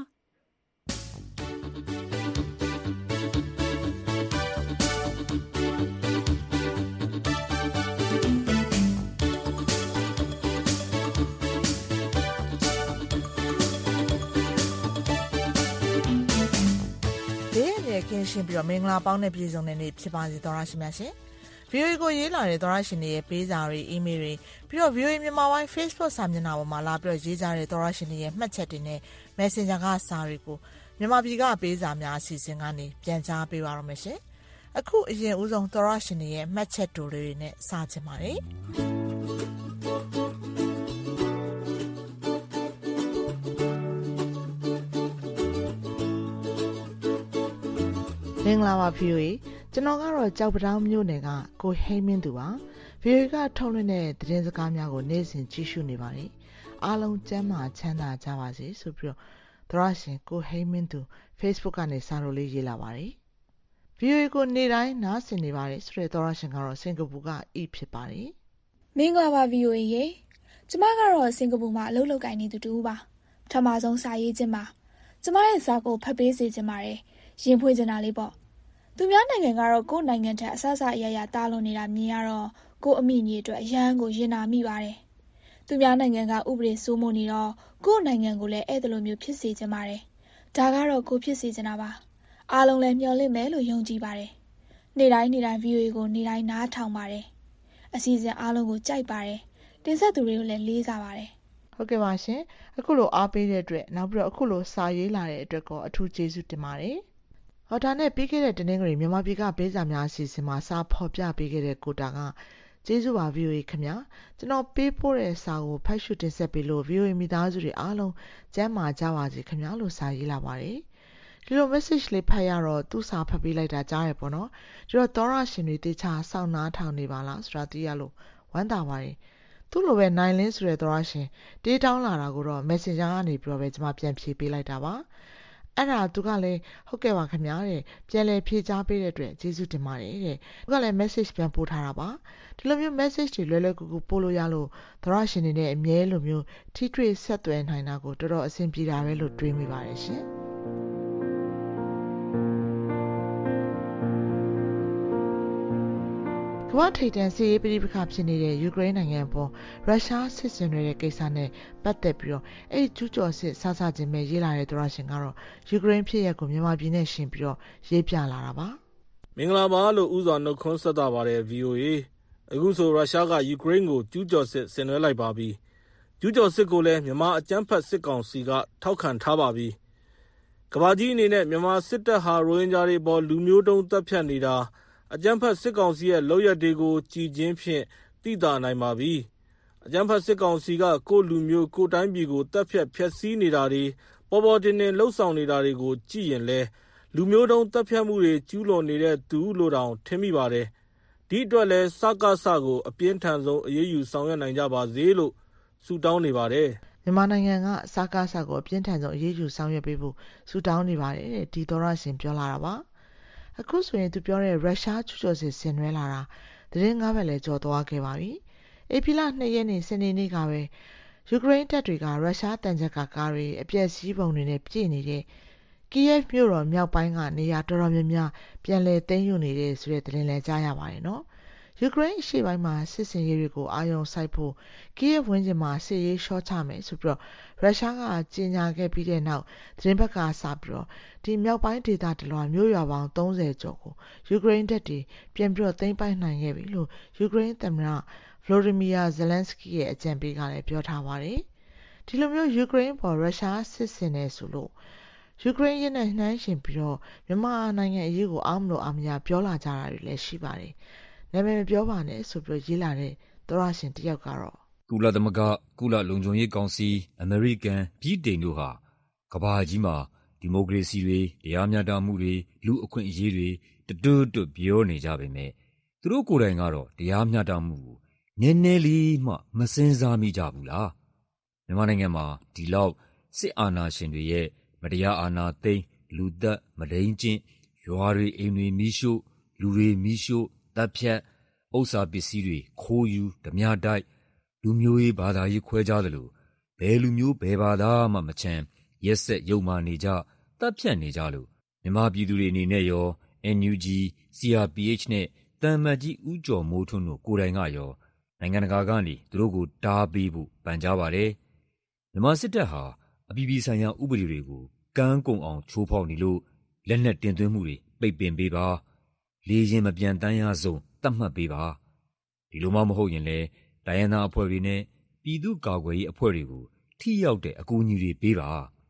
ကင်းရှင်းပြီးတော့မင်္ဂလာပေါင်းနဲ့ပြည်စုံတဲ့နေ့ဖြစ်ပါစေသောရရှိမြတ်ရှင် VOA ကိုရေးလာတဲ့သောရရှင်တွေရဲ့ပေးစာတွေ email တွေပြီးတော့ VOA မြန်မာပိုင်း Facebook စာမျက်နှာပေါ်မှာလာပြီးတော့ရေးကြတဲ့သောရရှင်တွေရဲ့မှတ်ချက်တွေနဲ့ Messenger ကစာတွေကိုမြန်မာပြည်ကပေးစာများအစီအစဉ်ကနေပြန်ကြားပေးပါရမရှင်အခုအရင်ဦးဆုံးသောရရှင်တွေရဲ့မှတ်ချက်တွေနဲ့စချင်ပါတယ်မင်္ဂလာပါ VOA ကျွန်တော်ကတော့ကြောက်ပတောင်းမြို့နယ်ကကိုဟိမင်းသူပါ VOA ကထုတ်လွှင့်တဲ့သတင်းစကားများကိုနေ့စဉ်ကြည့်ရှုနေပါတယ်အားလုံးကျန်းမာချမ်းသာကြပါစေဆိုပြီးတော့သရရှင်ကိုဟိမင်းသူ Facebook ကနေစာလို့လေးရေးလာပါတယ် VOA ကိုနေ့တိုင်းနားဆင်နေပါတယ်ဆိုတဲ့သရရှင်ကတော့စင်ကာပူကဖြစ်ပါတယ်မင်္ဂလာပါ VOA ရေကျမကတော့စင်ကာပူမှာအလုပ်လုပ်ကိုင်နေသူတူပါပထမဆုံးစာရေးခြင်းပါကျမရဲ့စာကိုဖတ်ပေးစေချင်ပါတယ်ရင်ဖွင့်ချင်တာလေးပေါ့သူများနိုင်ငံကတော့ကိုယ့်နိုင်ငံထက်အဆအဆအရရတားလွန်နေတာမြင်ရတော့ကိုယ့်အမိညီအတွက်အရန်ကိုရင်နာမိပါတယ်သူများနိုင်ငံကဥပဒေစိုးမိုးနေတော့ကိုယ့်နိုင်ငံကိုလည်းအဲ့ဒါလိုမျိုးဖြစ်စေချင်ပါတယ်ဒါကတော့ကိုဖြစ်စေချင်တာပါအားလုံးလည်းမျှော်လင့်မယ်လို့ယုံကြည်ပါတယ်။နေ့တိုင်း VOA ကိုနေ့တိုင်းနားထောင်ပါတယ်။အစီအစဉ်အားလုံးကိုကြိုက်ပါတယ်။တင်ဆက်သူတွေကိုလည်းလေးစားပါတယ်။ဟုတ်ကဲ့ပါရှင်။အခုလိုအားပေးတဲ့အတွက်နောက်ပြီးတော့အခုလိုစာရေးလာတဲ့အတွက်ကိုအထူးကျေးဇူးတင်ပါတယ်။ဟောဒါနဲ့ပြီးခဲ့တဲ့တနင်္ဂနွေမြန်မာပြည်ကပေးစာများအစီအစဉ်မှာစာဖော်ပြပေးခဲ့တဲ့ကိုတာကကျေးဇူးပါ VOA ခင်ဗျာကျွန်တော်ပေးပို့တဲ့စာကိုဖတ်ရှုတင်ဆက်ပေးလို့ VOA မိသားစုတွေအားလုံးကျန်းမာကြပါစေခင်ဗျာလို့စာရေးလာပါတယ်ဒီလို message လေးဖတ်ရတော့သူ့စာဖတ်ပေးလိုက်တာကြားရပေါ့နော်ဒီတော့သောရရှင်တွေတေချာစောင့်နားထောင်နေပါလားဆိုတာသိရလို့ဝမ်းသာပါတယ်သူ့လိုပဲနိုင်လင်းဆိုတဲ့သောရရှင်တေးတောင်းလာတာကိုတော့ Messenger ကနေပြီးတော့ပဲကျွန်မပြန်ဖြေပေးလိုက်တာပါအဲ့ဒါသူကလည်းဟုတ်ကဲ့ပါခင်ဗျာတဲ့ပြန်လဲဖြေချပေးတဲ့အတွက်ကျေးဇူးတင်ပါတယ်တဲ့သူကလည်း message ပြန်ပို့ထားတာပါဒီလိုမျိုး message တွေလွယ်လွယ်ကူကူပို့လို့ရလို့သောရရှင်တွေနဲ့အမြဲလိုမျိုးထိတွေ့ဆက်သွယ်နိုင်တာကိုတော်တော်အဆင်ပြေတာပဲလို့တွေးမိပါတယ်ရှင်ကမ္ဘာထိပ်တန်းစစ်ရေးပဋိပက္ခဖြစ်နေတဲ့ယူကရိန်းနိုင်ငံပေါ်ရုရှားစစ်စင်တွေရဲ့ကိစ္စနဲ့ပတ်သက်ပြီးတော့အဲ့ဒီကျူးကျော်စစ်ဆဆချင်းပဲရေးလာတဲ့သောရရှင်ကတော့ယူကရိန်းဖြစ်ရပ်ကိုမြန်မာပြည်နဲ့ရှင်ပြီးတော့ရေးပြလာတာပါမင်္ဂလာပါလို့ဥစွာနှုတ်ခွန်းဆက်တာပါတယ် VOA အခုဆိုရုရှားကယူကရိန်းကိုကျူးကျော်စစ်ဆင်နွှဲလိုက်ပါပြီကျူးကျော်စစ်ကိုလည်းမြန်မာအကြမ်းဖက်စစ်ကောင်စီကထောက်ခံထားပါပြီကမ္ဘာကြီးအနေနဲ့မြန်မာစစ်တပ်ဟာရိုဟင်ဂျာတွေပေါ်လူမျိုးတုံးတပ်ဖြတ်နေတာအကြမ်းဖက်စစ်ကောင်စီရဲ့လုပ်ရက်တွေကိုကြည်ချင်းဖြင့်သိသာနိုင်ပါပြီအကြမ်းဖက်စစ်ကောင်စီကကိုလူမျိုးကိုတိုင်းပြည်ကိုတပ်ဖြတ်ဖျက်ဆီးနေတာတွေပေါ်ပေါ်တင်တင်လှုပ်ဆောင်နေတာတွေကိုကြည့်ရင်လဲလူမျိုးတုံးတပ်ဖြတ်မှုတွေကျူးလွန်နေတဲ့သူလို့တောင်ထင်မိပါတယ်ဒီအတွက်လဲစကားစကိုအပြင်းထန်ဆုံးအရေးယူဆောင်ရွက်နိုင်ကြပါစေလို့ဆုတောင်းနေပါတယ်မြန်မာနိုင်ငံကစကားစကိုအပြင်းထန်ဆုံးအရေးယူဆောင်ရွက်ပေးဖို့ဆုတောင်းနေပါတယ်တဲ့ဒီသောရရှင်ပြောလာတာပါအခုဆိုရင်သူပြောတဲ့ရုရှားကျူးကျော်စစ်ဆင်နွှဲလာတာသတင်း၅ဘက်လည်းကြော်သွားခဲ့ပါပြီ။ဧပြီလ2ရက်နေ့စနေနေ့ကပဲယူကရိန်းတပ်တွေကရုရှားတန်ကြပ်ကားတွေအပြည့်စည်းပုံတွေနဲ့ပြည့်နေတဲ့ကီယက်မြို့တော်မြောက်ပိုင်းကနေရာတော်တော်များများပြန်လည်သိမ်းယူနေတဲ့ဆိုတဲ့သတင်းလည်းကြားရပါတယ်နော်။ယူကရိန်းအရှေ့ပိုင်းမှာစစ်စင်ရေးတွေကိုအာရုံစိုက်ဖို့ကီယက်ဝန်းကျင်မှာစစ်ရေးရှော့ချမယ်ဆိုပြီးတော့ရုရှားကကြေညာခဲ့ပြီးတဲ့နောက်သတင်းဘက်ကစပြီးတော့ဒီမြောက်ပိုင်းဒေသတလွှာမြို့ရွာပေါင်း30ကျော်ကိုယူကရိန်းတပ်တွေပြန်ပြီးတော့သိမ်းပိုက်နိုင်ခဲ့ပြီလို့ယူကရိန်းသမ္မတဗလိုဒီမီယာဇယ်လန်စကီရဲ့အကြံပေးကလည်းပြောထားပါတယ်ဒီလိုမျိုးယူကရိန်းပေါ်ရုရှားစစ်ဆင်နေဆိုလို့ယူကရိန်းရဲ့နှိုင်းယှဉ်ပြီးတော့မြန်မာနိုင်ငံအရေးကိုအားမလို့အားမရပြောလာကြတာတွေလည်းရှိပါတယ်နာမည်မပြောပါနဲ့ဆိုပြီးရေးလာတဲ့သောရရှင်တယောက်ကတော့ကုလသမဂ္ဂကုလလုံခြုံရေးကောင်စီအမေရိကန်ပြည်တိန်တို့ဟာကမ္ဘာကြီးမှာဒီမိုကရေစီတွေတရားမျှတမှုတွေလူအခွင့်အရေးတွေတွတ်ပြောနေကြပေမဲ့သူတို့ကိုယ်တိုင်ကတော့တရားမျှတမှုကိုနည်းနည်းလေးမှမစင်စားမိကြဘူးလားမြန်မာနိုင်ငံမှာဒီလောက်စစ်အာဏာရှင်တွေရဲ့မတရားအာဏာသိမ်းလူသက်မဒိန်ကျင့်ရွာတွေအိမ်တွေမီးရှို့လူတွေမီးရှို့တပ်ဖြတ်ဥစ္စာပစ္စည်းတွေခိုးယူဓမြတိုက်လူမျိုးရေးဘာသာရေးခွဲခြားသလိုဘယ်လူမျိုးဘယ်ဘာသာမှမချမ်းရက်ဆက်ယုံမာနေကြတပ်ဖြတ်နေကြလို့မြန်မာပြည်သူတွေအနေနဲ့ရော NUG CRPH နဲ့တန်မတ်ကြီးဦးကျော်မိုးထွန်းတို့ကိုယ်တိုင်ကရောနိုင်ငံတကာကနေသူတို့ကိုတားပေးဖို့ပန်ကြားပါတယ်မြန်မာစစ်တပ်ဟာအပြည်ပြည်ဆိုင်ရာဥပဒေတွေကိုကမ်းကုန်အောင်ချိုးဖောက်နေလို့လက်နက်တင်သွင်းမှုတွေပိတ်ပင်ပေးပါလေရင်မပြန်တမ်းရဆုံးတတ်မှတ်ပေးပါဒီလိုမှမဟုတ်ရင်လည်းတိုင်းရင်းသားအဖွဲ့တွေနဲ့ပြည်သူ့ကာကွယ်ရေးအဖွဲ့တွေကိုထိရောက်တဲ့အကူအညီတွေပေးပါ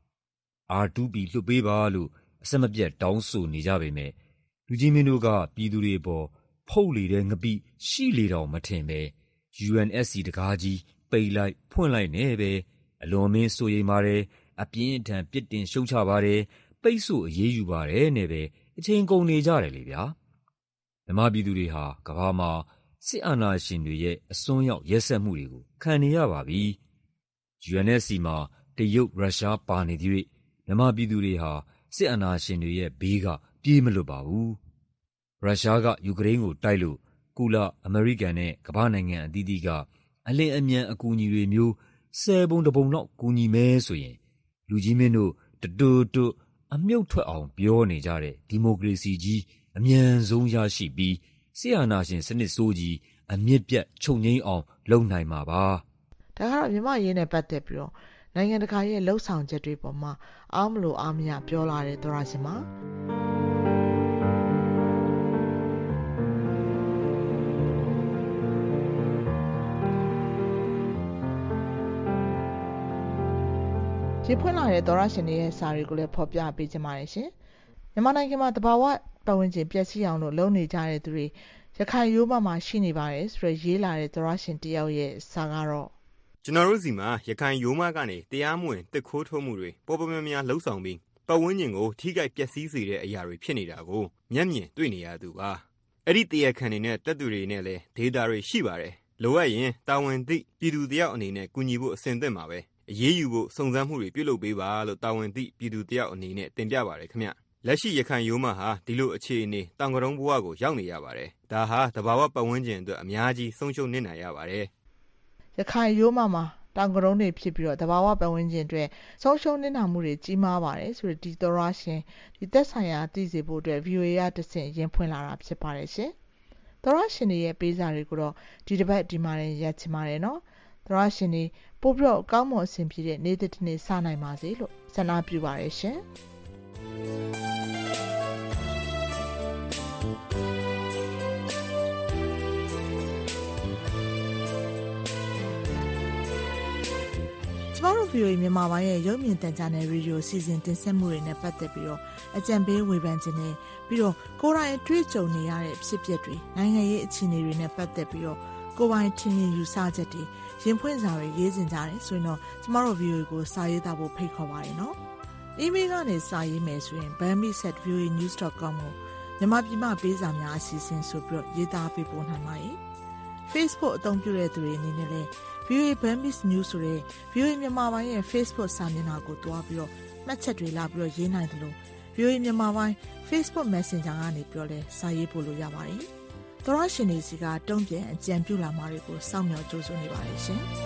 R2P လွှတ်ပေးပါလို့အစမပြတ်တောင်းဆိုနေကြပေမဲ့လူကြီးမင်းတို့ကပြည်သူတွေပေါ်ဖုတ်လေတဲ့ငပိရှိလေတောင်မထင်ပဲ UNSC တကားကြီးပိတ်လိုက်ဖွင့်လိုက်နဲ့ပဲအလွန်မင်းဆိုရင်ပါတယ်အပြင်းထန်ပြစ်တင်ရှုံချပါတယ်ပိတ်ဆို့အရေးယူပါတယ်နဲ့ပဲအချိန်ကုန်နေကြတယ်လေဗျာမြန်မာပြည်သူတွေဟာကမ္ဘာမှာစစ်အာဏာရှင်တွေရဲ့အစွန်းရောက်ရက်စက်မှုတွေကိုခံနေရပါပြီ UNSC မှာတရုတ်ရုရှားပါနေသရွေ့မြန်မာပြည်သူတွေဟာစစ်အာဏာရှင်တွေရဲ့ဘေးကပြေးမလွတ်ပါဘူးရုရှားကယူကရိန်းကိုတိုက်လို့ကုလအမေရိကန်နဲ့ကမ္ဘာနိုင်ငံအသီးသီးကအလင်းအမြန်အကူအညီတွေမျိုး10ပုံတပုံလောက်ကူညီမဲဆိုရင်လူကြီးမင်းတို့တွတ်အမြုပ်ထွက်အောင်ပြောနေကြတဲ့ဒီမိုကရေစီကြီးအမြန်ဆုံးရရှိပြီးစစ်အာဏာရှင်စနစ်ဆိုးကြီးအမြင့်ပြတ်ချုပ်ငြိမ်းအောင်လုပ်နိုင်မှာပါဒါကတော့မြန်မာရေးနဲ့ပတ်သက်ပြီးတော့နိုင်ငံတကာရဲ့လှုပ်ဆောင်ချက်တွေပေါ်မှာအားမလို့အားမရပြောလာတဲ့သောရရှင်ပါရင်ဖွင့်လာတဲ့သောရရှင်တွေရဲ့စာတွေကိုလည်းဖော်ပြပေးကြပါတယ်ရှင်မြန်မာနိုင်ငံမှာတဘာဝပတ်ဝန်းကျင်ပျက်စီးအောင်လို့လုပ်နေကြတဲ့သူတွေရခိုင်ရိုးမမှာရှိနေပါတယ်ဆိုတော့ရေးလာတဲ့သောရရှင်တယောက်ရဲ့စာကတော့ကျွန်တော်တို့စီမှာရခိုင်ရိုးမကနေတရားမဝင်တစ်ခိုးထုတ်မှုတွေပေါ်ပေါ်များများလှုပ်ဆောင်ပြီးပတ်ဝန်းကျင်ကိုထိခိုက်ပျက်စီးစေတဲ့အရာတွေဖြစ်နေတာကိုမျက်မြင်တွေ့နေရသူပါအဲ့ဒီတရားခံတွေနဲ့တပ်သူတွေနဲ့လည်းဒေတာတွေရှိပါတယ်လိုအပ်ရင်တာဝန်သိပြည်သူတယောက်အနေနဲ့ကူညီဖို့အဆင်သင့်ပါပဲအရေးယူဖို့စုံစမ်းမှုတွေပြုလုပ်ပေးပါလို့တာဝန်သိပြည်သူတယောက်အနေနဲ့တင်ပြပါတယ်ခင်ဗျလက်ရှိရခိုင်ရိုးမဟာဒီလိုအခြေအနေတောင်ကတုံးဘဝကိုရောက်နေရပါတယ်ဒါဟာတဘာဝပတ်ဝန်းကျင်အတွက်အများကြီးဆုံးရှုံးနေနိုင်ရပါတယ်ရခိုင်ရိုးမမှာတောင်ကတုံးတွေဖြစ်ပြီးတော့တဘာဝပတ်ဝန်းကျင်အတွက်ဆုံးရှုံးနေတာမှုတွေကြီးမားပါတယ်ဆိုတော့ဒီသောရရှင်ဒီသက်ဆိုင်ရာသိစေဖို့အတွက် VOA ရတဆင့်ရင်ဖွင့်လာတာဖြစ်ပါတယ်ရှင်သောရရှင်တွေရဲ့ပေးစာတွေကိုတော့ဒီတစ်ပတ်ဒီမှာရက်ချင်ပါတယ်နော်သောရရှင်တွေပို့ပြီးတော့ကောင်းမွန်အဆင်ပြေတဲ့နေ့တစ်နေ့စနိုင်ပါစေလို့ဆန္ဒပြုပါတယ်ရှင်ကျမတို့ VOA မြန်မာပိုင်းရဲ့ရုပ်မြင်သံကြားနယ်ရေဒီယိုစီစဉ်တင်ဆက်မှုတွေနဲ့ပတ်သက်ပြီးတော့အကြံပေးဝေဖန်ခြင်းနဲ့ပြီးတော့ကိုယ်တိုင်အတွေ့အကြုံနေရတဲ့ဖြစ်ပျက်တွေနိုင်ငံရေးအခြေအနေတွေနဲ့ပတ်သက်ပြီးတော့ကိုယ်ပိုင်ထင်မြင်ယူဆချက်တွေရင်ဖွင့်စာတွေရေးစင်ကြတယ်ဆိုရင်တော့ကျမတို့ VOA ကိုစာရေးသားဖို့ဖိတ်ခေါ်ပါတယ်နော်။ email ကနေစာရေးမယ်ဆိုရင် bami@voanews.com ကိုမြန်မာပြည်မှာပေးစာများအစီအစဉ်ဆိုပြီးတော့ရေးသားပေးပို့နိုင်ပါတယ်။ Facebook အသုံးပြုတဲ့သူတွေအနေနဲ့လည်းVOA Burmese News ဆိုတဲ့ VOA မြန်မာပိုင်းရဲ့ Facebook စာမျက်နှာကိုတွားပြီးတော့မှတ်ချက်တွေလာပြီးတော့ရေးနိုင်တယ်လို့ VOA မြန်မာပိုင်း Facebook Messenger ကနေပြောလဲစာရေးပို့လို့ရပါတယ်။သောရရှင်တွေစီကတုံ့ပြန်အကြံပြုလာမှာတွေကိုစောင့်မျှော်ကြိုးစားနေပါတယ်ရှင်။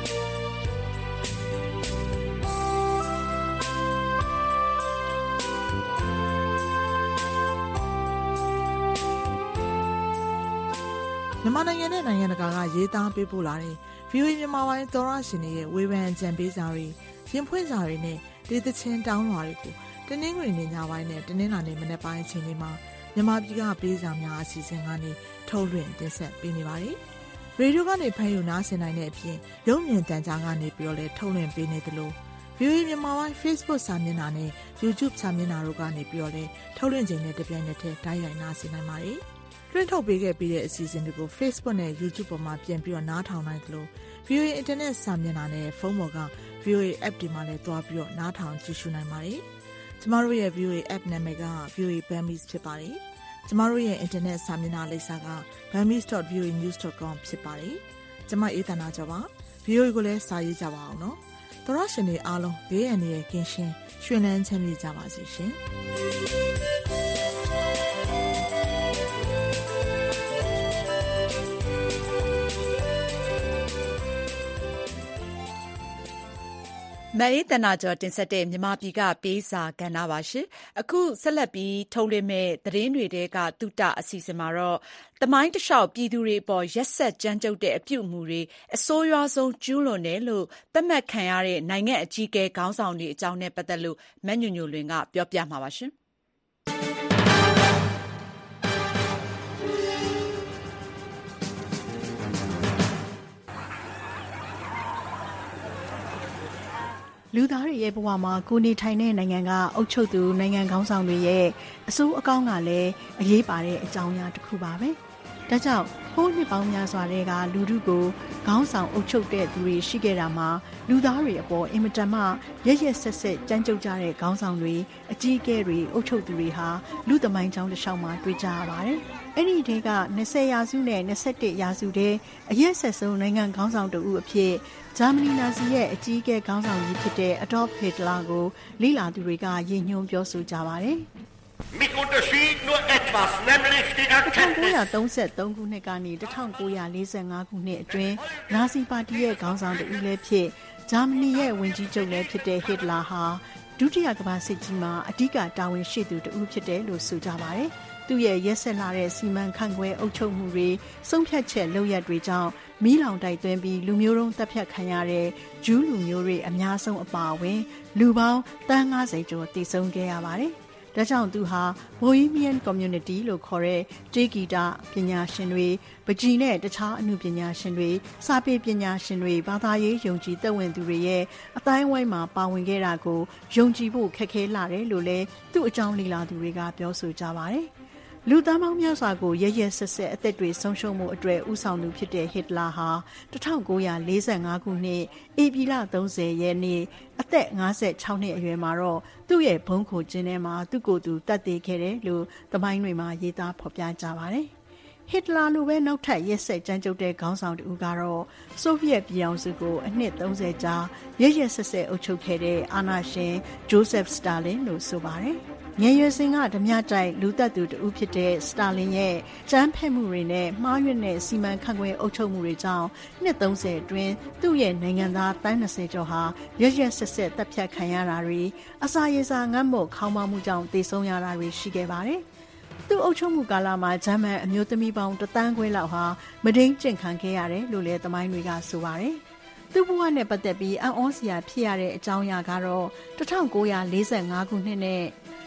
မြန်မာနိုင်ငံနဲ့နိုင်ငံတကာကရေးသားပေးပို့လာတဲ့ VOA မြန်မာပိုင်းသောရရှင်တွေရဲ့ဝေဖန်အကြံပေးစာတွေရင်ဖွင့်စာတွေနဲ့ဒေသချင်းတောင်းလွှာတွေကိုတနင်္ဂနွေနေ့ညပိုင်းနဲ့တနင်္လာနေ့မနက်ပိုင်းအချိန်တွေမှာမြန်မာပြည်ကပေးစာများအစီအစဉ်ကနေထုတ်လွှင့်တင်ဆက်ပေးနေပါတယ်။ရေဒီယိုကနေဖမ်းယူနားဆင်နိုင်တဲ့အပြင်ရုပ်မြင်သံကြားကနေပြီးတော့လည်းထုတ်လွှင့်ပေးနေသလို VOA မြန်မာပိုင်း Facebook စာမျက်နှာနဲ့ YouTube စာမျက်နှာတို့ကနေပြီးတော့လည်းထုတ်လွှင့်ခြင်းနဲ့တပြိုင်နက်တည်းတိုက်ရိုက်နားဆင်နိုင်ပါတယ်။လွှင့်ထုတ်ပေးခဲ့ပြီးတဲ့အစီအစဉ်တွေကို Facebook နဲ့ YouTube ပေါ်မှာပြန်ပြီးတော့နားထောင်နိုင်သလို VOA Internet စာမျက်နှာနဲ့ဖုန်းပေါ်က VOA App ဒီမှာလည်းတွားပြီးတော့နားထောင်ကြည့်ရှုနိုင်ပါတယ်။ကျမတို့ရဲ့ VOA App နာမည်က VOA Burmese ဖြစ်ပါတယ်။ကျမတို့ရဲ့ Internet စာမျက်နှာလိပ်စာက burmese.voanews.com ဖြစ်ပါတယ်။ကျမအေးသနာကျော်ပါ။ VOA ကိုလည်းစာရေးကြပါအောင်နော်။သောရရှင်တွေအားလုံးဘေးအန္တရာယ်ကင်းရှင်းရွှင်လန်းချမ်းမြေ့ကြပါစေရှင်။မအေးတနာကျော်တင်ဆက်တဲ့မြန်မာပြည်ကပေးစာကဏ္ဍပါရှင်အခုဆက်လက်ပြီးထုတ်လွှင့်မဲ့သတင်းတွေတဲကတုတအစီအစဉ်မှာတော့တမိုင်းတလျှောက်ပြည်သူတွေအပေါ်ရက်ဆက်ကြမ်းကြုတ်တဲ့အပြုအမူတွေအဆိုးရွားဆုံးကျူးလွန်တယ်လို့သတ်မှတ်ခံရတဲ့နိုင်ငံအကြီးအကဲခေါင်းဆောင်တွေအကြောင်းနဲ့ပတ်သက်လို့မညွညွလွင်ကပြောပြမှာပါရှင်လူသားတွေရဲ့ဘဝမှာကိုနေထိုင်တဲ့နိုင်ငံကအုပ်ချုပ်သူနိုင်ငံခေါင်းဆောင်တွေရဲ့အဆိုးအကောင်းကလည်းအရေးပါတဲ့အကြောင်းအရာတစ်ခုပါပဲ။ဒါကြောင့်ဟိုးနှစ်ပေါင်းများစွာတဲ့ကလူထုကိုခေါင်းဆောင်အုပ်ချုပ်တဲ့သူတွေရှိခဲ့တာမှာလူသားတွေအပေါ်အင်မတန်မှရရက်ဆက်ဆက်ကြမ်းကြုတ်ကြတဲ့ခေါင်းဆောင်တွေအကြီးအကဲတွေအုပ်ချုပ်သူတွေဟာလူသမိုင်းကြောင်းတစ်လျှောက်မှာတွေ့ကြရပါတယ်။အဲ့ဒီတဲက20ရာစုနဲ့21ရာစုတဲ့အရက်ဆက်ဆုံးနိုင်ငံခေါင်းဆောင်တဦးအဖြစ်ဂျာမနီနာဇီရဲ့အကြီးအကဲခေါင်းဆောင်ကြီးဖြစ်တဲ့ Adolf Hitler ကိုလေ့လာသူတွေကရည်ညွှန်းပြောဆိုကြပါတယ်။ 1933 ခုနှစ်ကနေ1945 ခုနှစ်အတွင်းနာဇီပါတီရဲ့ခေါင်းဆောင်တဦးလည်းဖြစ်ဂျာမနီရဲ့ဝန်ကြီးချုပ်လည်းဖြစ်တဲ့ Hitler ဟာဒုတိယကမ္ဘာစစ်ကြီးမှာအဓိကတာဝန်ရှိသူတဦးဖြစ်တယ်လို့ဆိုကြပါတယ်။သူ့ရဲ့ရက်ဆက်လာတဲ့စီမံခန့်ခွဲအုပ်ချုပ်မှုတွေဆုံးဖြတ်ချက်လုပ်ရပ်တွေကြောင့်မီးလောင်တိုက်သွင်းပြီးလူမျိုးတုံးတပ်ဖြတ်ခံရတဲ့ဂျူးလူမျိုးတွေအများဆုံးအပါအဝင်လူပေါင်းတန်း90ကျော်တည်ဆုံခဲ့ရပါတယ်။ဒါကြောင့်သူဟာ Bohemian Community လို့ခေါ်တဲ့တေးဂီတပညာရှင်တွေပကြီးနဲ့တခြားအမှုပညာရှင်တွေစာပေပညာရှင်တွေဘာသာရေးယုံကြည်သက်ဝင်သူတွေရဲ့အတိုင်းအဝိုင်းမှာပါဝင်ခဲ့တာကိုယုံကြည်ဖို့ခက်ခဲလာတယ်လို့လည်းသူ့အကြောင်းလေ့လာသူတွေကပြောဆိုကြပါတယ်လူသားပေါင်းများစွာကိုရရဆက်ဆက်အသက်တွေဆုံးရှုံးမှုအတွက်ဥဆောင်သူဖြစ်တဲ့ဟစ်တလာဟာ1945ခုနှစ်ဧပြီလ30ရက်နေ့အသက်56နှစ်အရွယ်မှာတော့သူ့ရဲ့ဘုံခိုကျင်းထဲမှာသူ့ကိုယ်သူတတ်သိခဲ့တယ်လို့သမိုင်းတွေမှာရေးသားဖော်ပြကြပါတယ်ဟစ်တလာလိုပဲနောက်ထပ်ရက်ဆက်ကြမ်းကြုတ်တဲ့ခေါင်းဆောင်တူကတော့ဆိုဗီယက်ပြည်အောင်စုကိုအနှစ်30ကြာရရဆက်ဆက်အုပ်ချုပ်ခဲ့တဲ့အာဏာရှင်ဂျိုးဆက်စတာလင်လို့ဆိုပါတယ်ငယ်ရွယ်စဉ်ကဓမြတိုက်လူသက်သူတဦးဖြစ်တဲ့စတာလင်ရဲ့ကြမ်းဖက်မှုတွေနဲ့မှားယွင်းတဲ့စီမံခန့်ခွဲအုပ်ချုပ်မှုတွေကြောင့်နှစ်30အတွင်းသူ့ရဲ့နိုင်ငံသားတန်း20ကျော်ဟာရရဆက်ဆက်တပ်ဖြတ်ခံရတာတွေအစာရေစာငတ်မွတ်ခေါင်းပါမှုကြောင့်သေဆုံးရတာတွေရှိခဲ့ပါတယ်။သူ့အုပ်ချုပ်မှုကာလမှာဂျာမန်အမျိုးသမီးပေါင်း1,000,000 ခွဲလောက်ဟာမဒိန်းကျင့်ခံခဲ့ရတယ်လို့လည်းသမိုင်းတွေကဆိုပါတယ်။သူ့ဘဝနဲ့ပတ်သက်ပြီးအံ့ဩစရာဖြစ်ရတဲ့အကြောင်းအရာကတော့1945ခုနှစ်နဲ့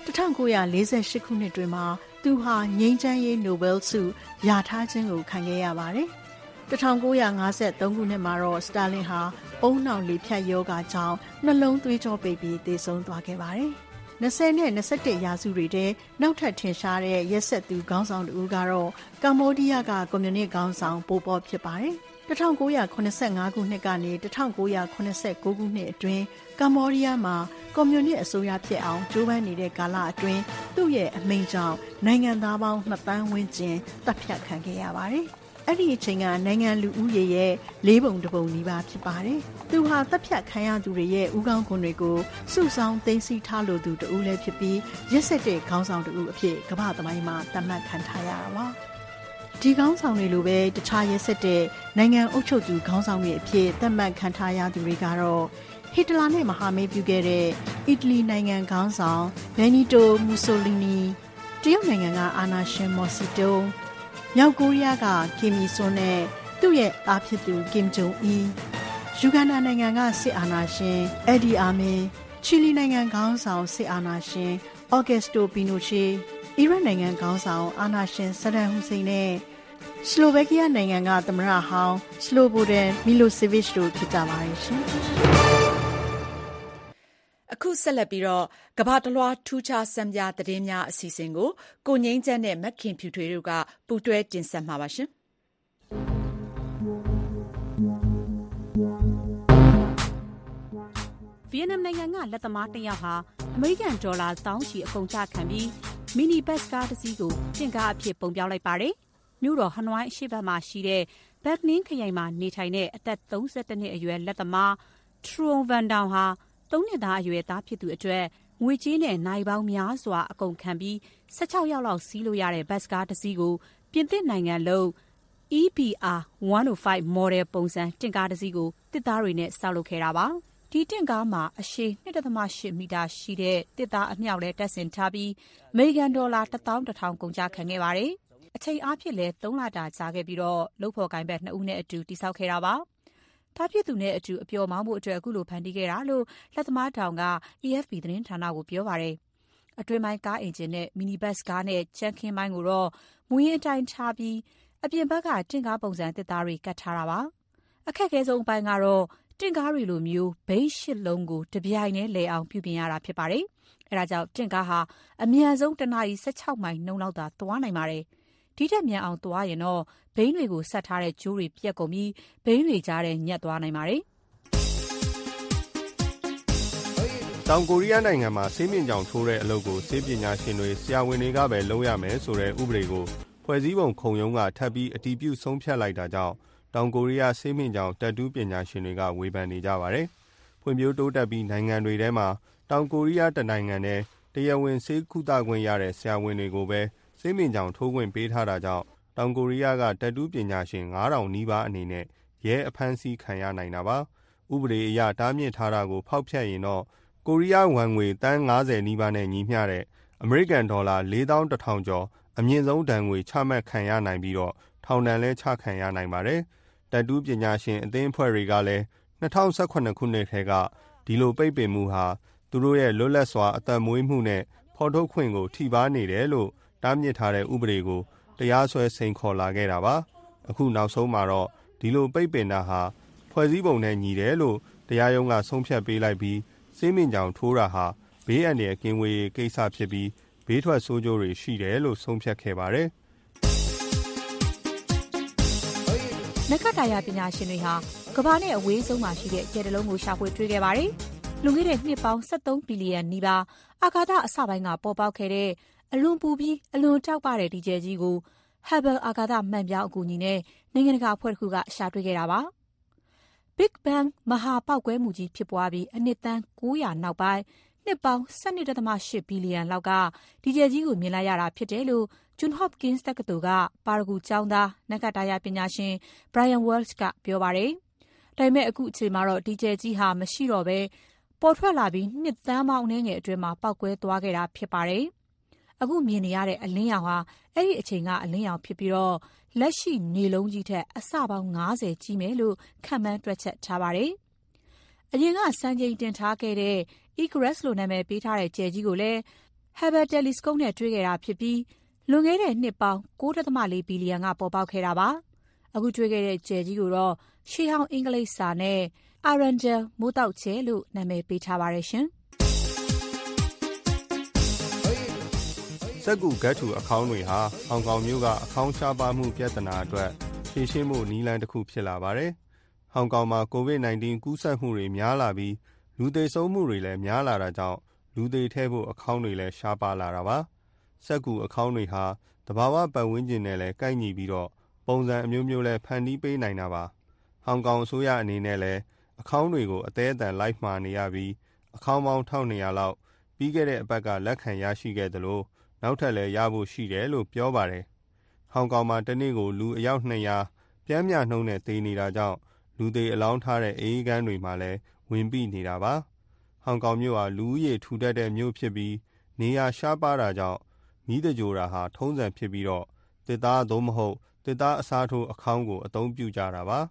1948ခုနှစ်တွင်မှာသူဟာငြိမ်းချမ်းရေးနိုဘယ်ဆုရထားခြင်းကိုခံခဲ့ရပါတယ်။1953ခုနှစ်မှာတော့စတာလင်ဟာအုံနောက်လေဖြတ်ရောဂါကြောင့်နှလုံးသွေးကြောပိတ်ပြီးသေဆုံးသွားခဲ့ပါတယ်။20နဲ့21ရာစုတွေထဲနောက်ထပ်ထင်ရှားတဲ့ရက်ဆက်သူခေါင်းဆောင်တူကတော့ကမ္ဘောဒီးယားကကွန်မြူနစ်ခေါင်းဆောင်ပိုပေါဖြစ်ပါတယ်။1985ခုနှစ်ကနေ1989ခုနှစ်အတွင်းကမ္ဘောဒီးယားမှာကွန်မြူနစ်အစိုးရဖြစ်အောင်ကြိုးပမ်းနေတဲ့ကာလအတွင်းသူ့ရဲ့အမိန့်ကြောင့်နိုင်ငံသားပေါင်း2,000,000 ဝန်းကျင်တပ်ဖြတ်ခံခဲ့ရပါတယ်။အဲ့ဒီအချိန်ကနိုင်ငံလူဦးရေရဲ့4 ပုံ 1 ပုံနီးပါးဖြစ်ပါတယ်။သူဟာတပ်ဖြတ်ခံရသူတွေရဲ့ဥကောင်းခွန်တွေကိုစုဆောင်းသိမ်းဆည်းထားလိုသူတဦးလည်းဖြစ်ပြီးရက်ဆက်တဲ့ခေါင်းဆောင်တဦးအဖြစ်ကမ္ဘာသမိုင်းမှာသတ်မှတ်ခံထားရတာပါ။ဒီခေါင်းဆောင်တွေလိုပဲတခြားရက်ဆက်တဲ့နိုင်ငံအုပ်ချုပ်သူခေါင်းဆောင်တွေအဖြစ်သတ်မှတ်ခံထားရသူတွေကတော့ဟစ်တလာနဲ့မဟာမိတ်ပြုခဲ့တဲ့အီတလီနိုင်ငံခေါင်းဆောင်ဘယ်နီတိုမူဆိုလီနီတရုတ်နိုင်ငံကအာနာရှင်မော်စီတိုမြောက်ကိုရီးယားကကင်မီဆွန်နဲ့သူ့ရဲ့သားဖြစ်သူကင်ဂျုံအီယူဂန်ဒါနိုင်ငံကစစ်အာဏာရှင်အက်ဒီအာမင်ချီလီနိုင်ငံခေါင်းဆောင်စစ်အာဏာရှင်အော်ဂက်စတိုပီနိုချေအီရတ်နိုင်ငံခေါင်းဆောင်အာဏာရှင်ဆဒမ်ဟူစိန်နဲ့စလိုဗက်ကီးယားနိုင်ငံကသမ္မတဟောင်းစလိုဘိုဒန်မီလိုဆေဗစ်တို့ဖြစ်ကြပါတယ်ရှင်အခုဆက်လက်ပြီးတော့ကမ္ဘာတလွှားထူးခြားစံပြသတင်းများအစီအစဉ်ကိုကိုငိမ့်ချမ်းနဲ့မက်ခင်ဖြူထွေးတို့ကပူးတွဲတင်ဆက်မှာပါရှင်။ဗီယက်နမ်နိုင်ငံကလက်သမားတစ်ယောက်ဟာအမေရိကန်ဒေါ်လာ1000ချီအကုန်ကျခံပြီးမီနီဘတ်စ်ကားတစ်စီးကိုတင့်ကားအဖြစ်ပုံပြောင်းလိုက်ပါတယ်။မြို့တော်ဟနွိုင်းအရှေ့ဘက်မှာရှိတဲ့ဘက်နင်းခရိုင်မှာနေထိုင်တဲ့အသက်32နှစ်အရွယ်လက်သမားထရွန်ဗန်တောင်ဟာ3နှစ်သားအရွယ်သားဖြစ်သူအတွက်ငွေကြေးနဲ့နိုင်ပေါင်းများစွာအကုန်ခံပြီး16ယောက်လောက်စီးလို့ရတဲ့ဘတ်စ်ကားတစ်စီးကိုပြင်သစ်နိုင်ငံလုံး EPR 105 model ပုံစံတင့်ကားတစ်စီးကိုတစ်သားတွေနဲ့ဆောက်လုပ်ခဲ့တာပါဒီတင့်ကားမှာအရှည် 2.8 မီတာရှိတဲ့တစ်သားအမြောက်လဲတပ်ဆင်ထားပြီးအမေရိကန်ဒေါ်လာ 11,000 ကုန်ကျခံခဲ့ပါတယ်အချိန်အားဖြင့်လဲ3လတာကြာခဲ့ပြီးတော့လုပ်ဖော်ကိုင်ဘက်2ဦးနဲ့အတူတိစောက်ခဲ့တာပါသားဖြစ်သူနဲ့အတူအပျော်မောင်းဖို့အတွက်အခုလိုဖန်တီးခဲ့တာလို့လက်သမားတောင်က AFP သတင်းဌာနကိုပြောပါတယ်။အတွင်းပိုင်းကားအင်ဂျင်နဲ့မီနီဘတ်စ်ကားနဲ့ချမ်းခင်းပိုင်းကိုတော့မူရင်းအတိုင်းထားပြီးအပြင်ဘက်ကတင့်ကားပုံစံတစ်သားတွေကတ်ထားတာပါ။အခက်အခဲဆုံးအပိုင်းကတော့တင့်ကားတွေလိုမျိုးဘိန်း8လုံးကိုတပြိုင်တည်းလဲအောင်ပြုပြင်ရတာဖြစ်ပါတယ်။အဲဒါကြောင့်တင့်ကားဟာအမြန်ဆုံးတနာရီ16မိုင်နှုန်းလောက်သာသွားနိုင်ပါတယ်။ဒီထက်မြန်အောင်သွားရင်တော့ဘိန်းတွေကိုဆက်ထားတဲ့ကျိုးတွေပြက်ကုန်ပြီးဘိန်းတွေကြားထဲညက်သွားနိုင်ပါတယ်။တောင်ကိုရီးယားနိုင်ငံမှာဆေးမြင့်ကြောင်ထိုးတဲ့အလုပ်ကိုဆေးပညာရှင်တွေဆရာဝန်တွေကပဲလုပ်ရမယ်ဆိုတဲ့ဥပဒေကိုဖွဲ့စည်းပုံခုံရုံးကထပ်ပြီးအတည်ပြုဆုံးဖြတ်လိုက်တာကြောင့်တောင်ကိုရီးယားဆေးမြင့်ကြောင်တက်တူးပညာရှင်တွေကဝေဖန်နေကြပါတယ်။ဖွံ့ဖြိုးတိုးတက်ပြီးနိုင်ငံတွေထဲမှာတောင်ကိုရီးယားတနိုင်ငံနဲ့တရားဝင်ဆေးကုသခွင့်ရတဲ့ဆရာဝန်တွေကိုပဲဆေးမြင့်ကြောင်ထိုးခွင့်ပေးထားတာကြောင့်တောင်ကိုရီးယားကတက်တူးပညာရှင်9000နီးပါးအနေနဲ့ရဲအဖမ်းဆီးခံရနိုင်တာပါ။ဥပဒေအရတားမြစ်ထားတာကိုဖောက်ဖျက်ရင်တော့ကိုရီးယားဝမ်ငွေတန်း90နီးပါးနဲ့ညီမျှတဲ့အမေရိကန်ဒေါ်လာ41,000ကျော်အမြင့်ဆုံးဒဏ်ငွေချမှတ်ခံရနိုင်ပြီးတော့ထောင်ဒဏ်လည်းချခံရနိုင်ပါတယ်။တက်တူးပညာရှင်အသင်းအဖွဲ့တွေကလည်း2018ခုနှစ်ထဲကဒီလိုပိတ်ပင်မှုဟာသူတို့ရဲ့လွတ်လပ်စွာအသက်မွေးမှုနဲ့ဖေဖော်ထုတ်ခွင့်ကိုထိပါနေတယ်လို့တားမြစ်ထားတဲ့ဥပဒေကိုတရားစွဲစိန်ခေါ်လာခဲ့တာပါအခုနောက်ဆုံးမှာတော့ဒီလိုပိတ်ပင်တာဟာဖွဲ့စည်းပုံနဲ့ညီတယ်လို့တရားရုံးကဆုံးဖြတ်ပေးလိုက်ပြီးစေးမင်ကြောင်ထိုးတာဟာဘေးအန္တရာယ်ကင်းဝေးရေးကိစ္စဖြစ်ပြီးဘေးထွက်ဆိုးကျိုးတွေရှိတယ်လို့ဆုံးဖြတ်ခဲ့ပါတယ်နက္ခတ္တယပညာရှင်တွေဟာကမ္ဘာနဲ့အဝေးဆုံးမှာရှိတဲ့ကြယ်တလုံးကိုရှာဖွေတွေ့ခဲ့ပါတယ်။လွန်ခဲ့တဲ့နှစ်ပေါင်း73ဘီလီယံနီးပါးအာကာသအစပိုင်းကပေါ်ပေါက်ခဲ့တဲ့အလွန်ပူပြီးအလွန်တောက်ပတဲ့ဒီကြယ်ကြီးကို Hubble အာကာသမှန်ပြောင်းအကူအညီနဲ့နိုင်ငံတကာအဖွဲ့တစ်ခုကရှာတွေ့ခဲ့တာပါ။ Big Bang မဟာပေါက်ကွဲမှုကြီးဖြစ်ပွားပြီးအနှစ်သန်း900နောက်ပိုင်းနှစ်ပေါင်း 12.8 ဘီလီယံလောက်ကဒီကြယ်ကြီးကိုမြင်လိုက်ရတာဖြစ်တယ်လို့Johns Hopkins တက္ကသိုလ်ကပါရဂူကျောင်းသားနက္ခတ္တယပညာရှင် Brian Welch ကပြောပါတယ်။ဒါပေမဲ့အခုအချိန်မှာတော့ဒီကြယ်ကြီးဟာမရှိတော့ဘဲပေါ်ထွက်လာပြီးနှစ်သန်းပေါင်းအနည်းငယ်အတွင်းမှာပေါက်ကွဲသွားခဲ့တာဖြစ်ပါတယ်။အခုမြင်နေရတဲ့အလင်းရောင်ဟာအဲ့ဒီအချိန်ကအလင်းရောင်ဖြစ်ပြီးတော့လက်ရှိနေလုံးကြီးထက်အဆပေါင်း90ကြီးမယ်လို့ခန့်မှန်းတွက်ချက်ထားပါတယ်။အရင်ကစံချိန်တင်ထားခဲ့တဲ့ Icarus လို့နာမည်ပေးထားတဲ့ကြယ်ကြီးကိုလည်း Hubble Telescope နဲ့တွေ့ခဲ့တာဖြစ်ပြီးလွန်ခဲ့တဲ့နှစ်ပေါင်း 9.4 ဘီလီယံကပေါ်ပေါက်ခဲ့တာပါ။အခုတွေ့ခဲ့တဲ့ကြယ်ကြီးကိုတော့ရှေးဟောင်းအင်္ဂလိပ်စာနဲ့ Arundel မိုးတောက်ကြယ်လို့နာမည်ပေးထားပါတယ်ရှင်။စက္ကူဂတ်ထူအခေါင်းတွေဟာဟောင်ကောင်မြို့ကအခေါင်းရှားပါမှုပြဿနာအတွက်ဖြေရှင်းဖို့နည်းလမ်းတစ်ခုဖြစ်လာပါတယ်။ဟောင်ကောင်မှာ COVID-19 ကူးစက်မှုတွေများလာပြီးလူသေဆုံးမှုတွေလည်းများလာတာကြောင့်လူသေထဲဖို့အခေါင်းတွေလည်းရှားပါလာတာပါ။စက္ကူအခေါင်းတွေဟာတဘာဝပတ်ဝန်းကျင်နဲ့လည်းကိုက်ညီပြီးတော့ပုံစံအမျိုးမျိုးလည်းဖန်တီးပေးနိုင်တာပါ။ဟောင်ကောင်အစိုးရအနေနဲ့လည်းအခေါင်းတွေကိုအသေးအတန်လိုက်မှာနေရပြီးအခေါင်းပေါင်း1200လောက်ပြီးခဲ့တဲ့အပတ်ကလက်ခံရရှိခဲ့သလိုနောက်ထပ်လည်းရဖို့ရှိတယ်လို့ပြောပါတယ်။ဟောင်ကောင်မှာတနေ့ကိုလူအယောက်200ပြမ်းမြနှုံးနဲ့သေနေတာကြောင့်လူသေအလောင်းထားတဲ့အေးကန်းတွေမှာလည်းဝင်ပြီးနေတာပါ။ဟောင်ကောင်မြို့ဟာလူဦးရေထူထပ်တဲ့မြို့ဖြစ်ပြီးနေရာရှားပါးတာကြောင့်မီးတကြိုတာဟာထုံးစံဖြစ်ပြီးတော့တစ်သားသို့မဟုတ်တစ်သားအစားထိုးအခေါင်းကိုအသုံးပြုကြတာပါ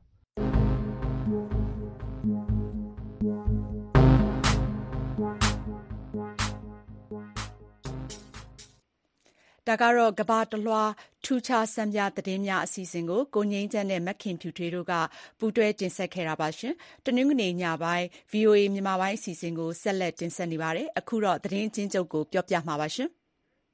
ဒါကတော့ကဘာတလွှာထူးခြားစံပြသတင်းများအစီအစဉ်ကိုကိုငိမ့်ချမ်းနဲ့မက်ခင်ဖြူထွေးတို့ကပူးတွဲတင်ဆက်ခဲ့တာပါရှင်။တနင်္ဂနွေညပိုင်း VOA မြန်မာပိုင်းအစီအစဉ်ကိုဆက်လက်တင်ဆက်နေပါတယ်။အခုတော့သတင်းချင်းချုပ်ကိုပြောပြမှာပါရှင်။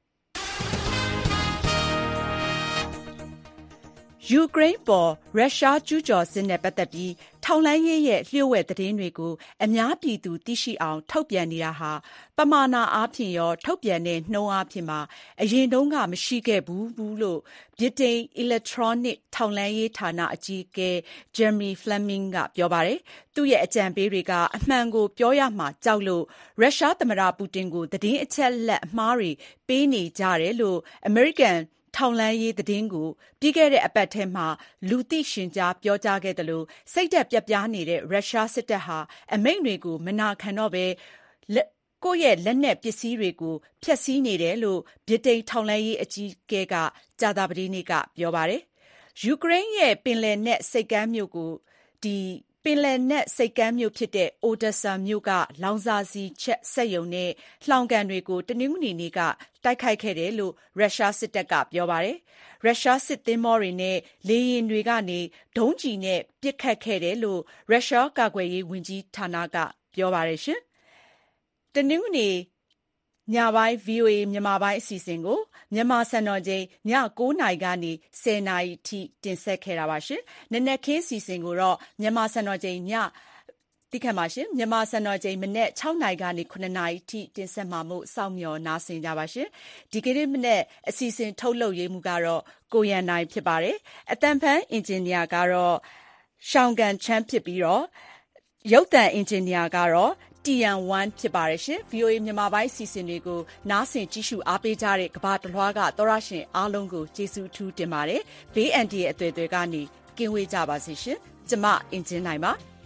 ယူကရိန်းပေါ်ရုရှားကျူးကျော်စစ်နဲ့ပတ်သက်ပြီးထောက်လှမ်းရေးရဲ့လျှို့ဝှက်သတင်းတွေကိုအများပြည်သူသိရှိအောင်ထုတ်ပြန်နေတာဟာပမာဏအားဖြင့်ရောထုတ်ပြန်တဲ့နှုန်းအားဖြင့်ပါအရင်တုန်းကမရှိခဲ့ဘူးလို့ဗြိတိန် Electronic ထောက်လှမ်းရေးဌာနအကြီးအကဲ Jeremy Fleming ကပြောပါတယ်။သူ့ရဲ့အကြံပေးတွေကအမှန်ကိုပြောရမှာကြောက်လို့ရုရှားသမ္မတပူတင်ကိုသတင်းအချက်လက်အမှားတွေပေးနေကြတယ်လို့အမေရိကန်ထောက်လှမ်းရေးသတင်းကိုပြီးခဲ့တဲ့အပတ်ထဲမှာလူသိရှင်ကြားပြောကြားခဲ့တယ်လို့စိတ်သက်ပြပြနေတဲ့ရုရှားစစ်တပ်ဟာအမိန့်တွေကိုမနာခံတော့ဘဲကိုယ့်ရဲ့လက်နက်ပစ္စည်းတွေကိုဖျက်ဆီးနေတယ်လို့ဗြိတိန်ထောက်လှမ်းရေးအကြီးအကဲကကြာသပတေးနေ့ကပြောပါတယ်။ယူကရိန်းရဲ့ပင်လယ်နက်ဆိပ်ကမ်းမြို့ကိုပင်လယ်နက်ဆိပ်ကမ်းမြို့ဖြစ်တဲ့ Odessa မြို့ကလောင်စာဆီချက်စက်ရုံနဲ့လှောင်ကန်တွေကိုတနင်္ဂနွေနေ့ကတိုက်ခိုက်ခဲ့တယ်လို့ရုရှားစစ်တပ်ကပြောပါတယ်။ရုရှားစစ်သင်္ဘောတွေနဲ့လေယာဉ်တွေကနေဒုံးကျည်နဲ့ပစ်ခတ်ခဲ့တယ်လို့ရုရှားကာကွယ်ရေးဝန်ကြီးဌာနကပြောပါတယ်ရှင်။တနင်္ဂနွေညပိုင်း VOA မြန်မာပိုင်းအစီအစဉ်ကိုမြန်မာစံတော်ချိန်ည9:00နာရီကနေ10:00နာရီထိတင်ဆက်ခဲ့တာပါရှင်။နနက်ခင်းအစီအစဉ်ကိုတော့မြန်မာစံတော်ချိန်မြန်မာစံတော်ချိန်မနေ့6:00နာရီကနေ9:00နာရီထိတင်ဆက်မှာမို့စောင့်မျှော်နားဆင်ကြပါရှင်။ဒီကနေ့မနေ့အစီအစဉ်ထုတ်လုပ်ရေးမှုကတော့ကိုရန်နိုင်ဖြစ်ပါတယ်။အတန်ဖန်အင်ဂျင်နီယာကတော့ရှောင်းကန်ချမ်းဖြစ်ပြီးတော့ရုပ်သံအင်ဂျင်နီယာကတော့TN1 ဖြစ်ပါတယ်ရှင်။ VOA မြန်မာပိုင်းစီစဉ်တွေကိုနားဆင်ကြည့်ရှုအားပေးကြတဲ့ကမ္ဘာတလွှားကသောရရှင်အားလုံးကိုကျေးဇူးအထူးတင်ပါတယ်။ဘေးအန္တရာယ်အသွယ်သွယ်ကနေကင်းဝေးကြပါစေရှင်။ကျမအင်ဂျင်နိုင်ပါ။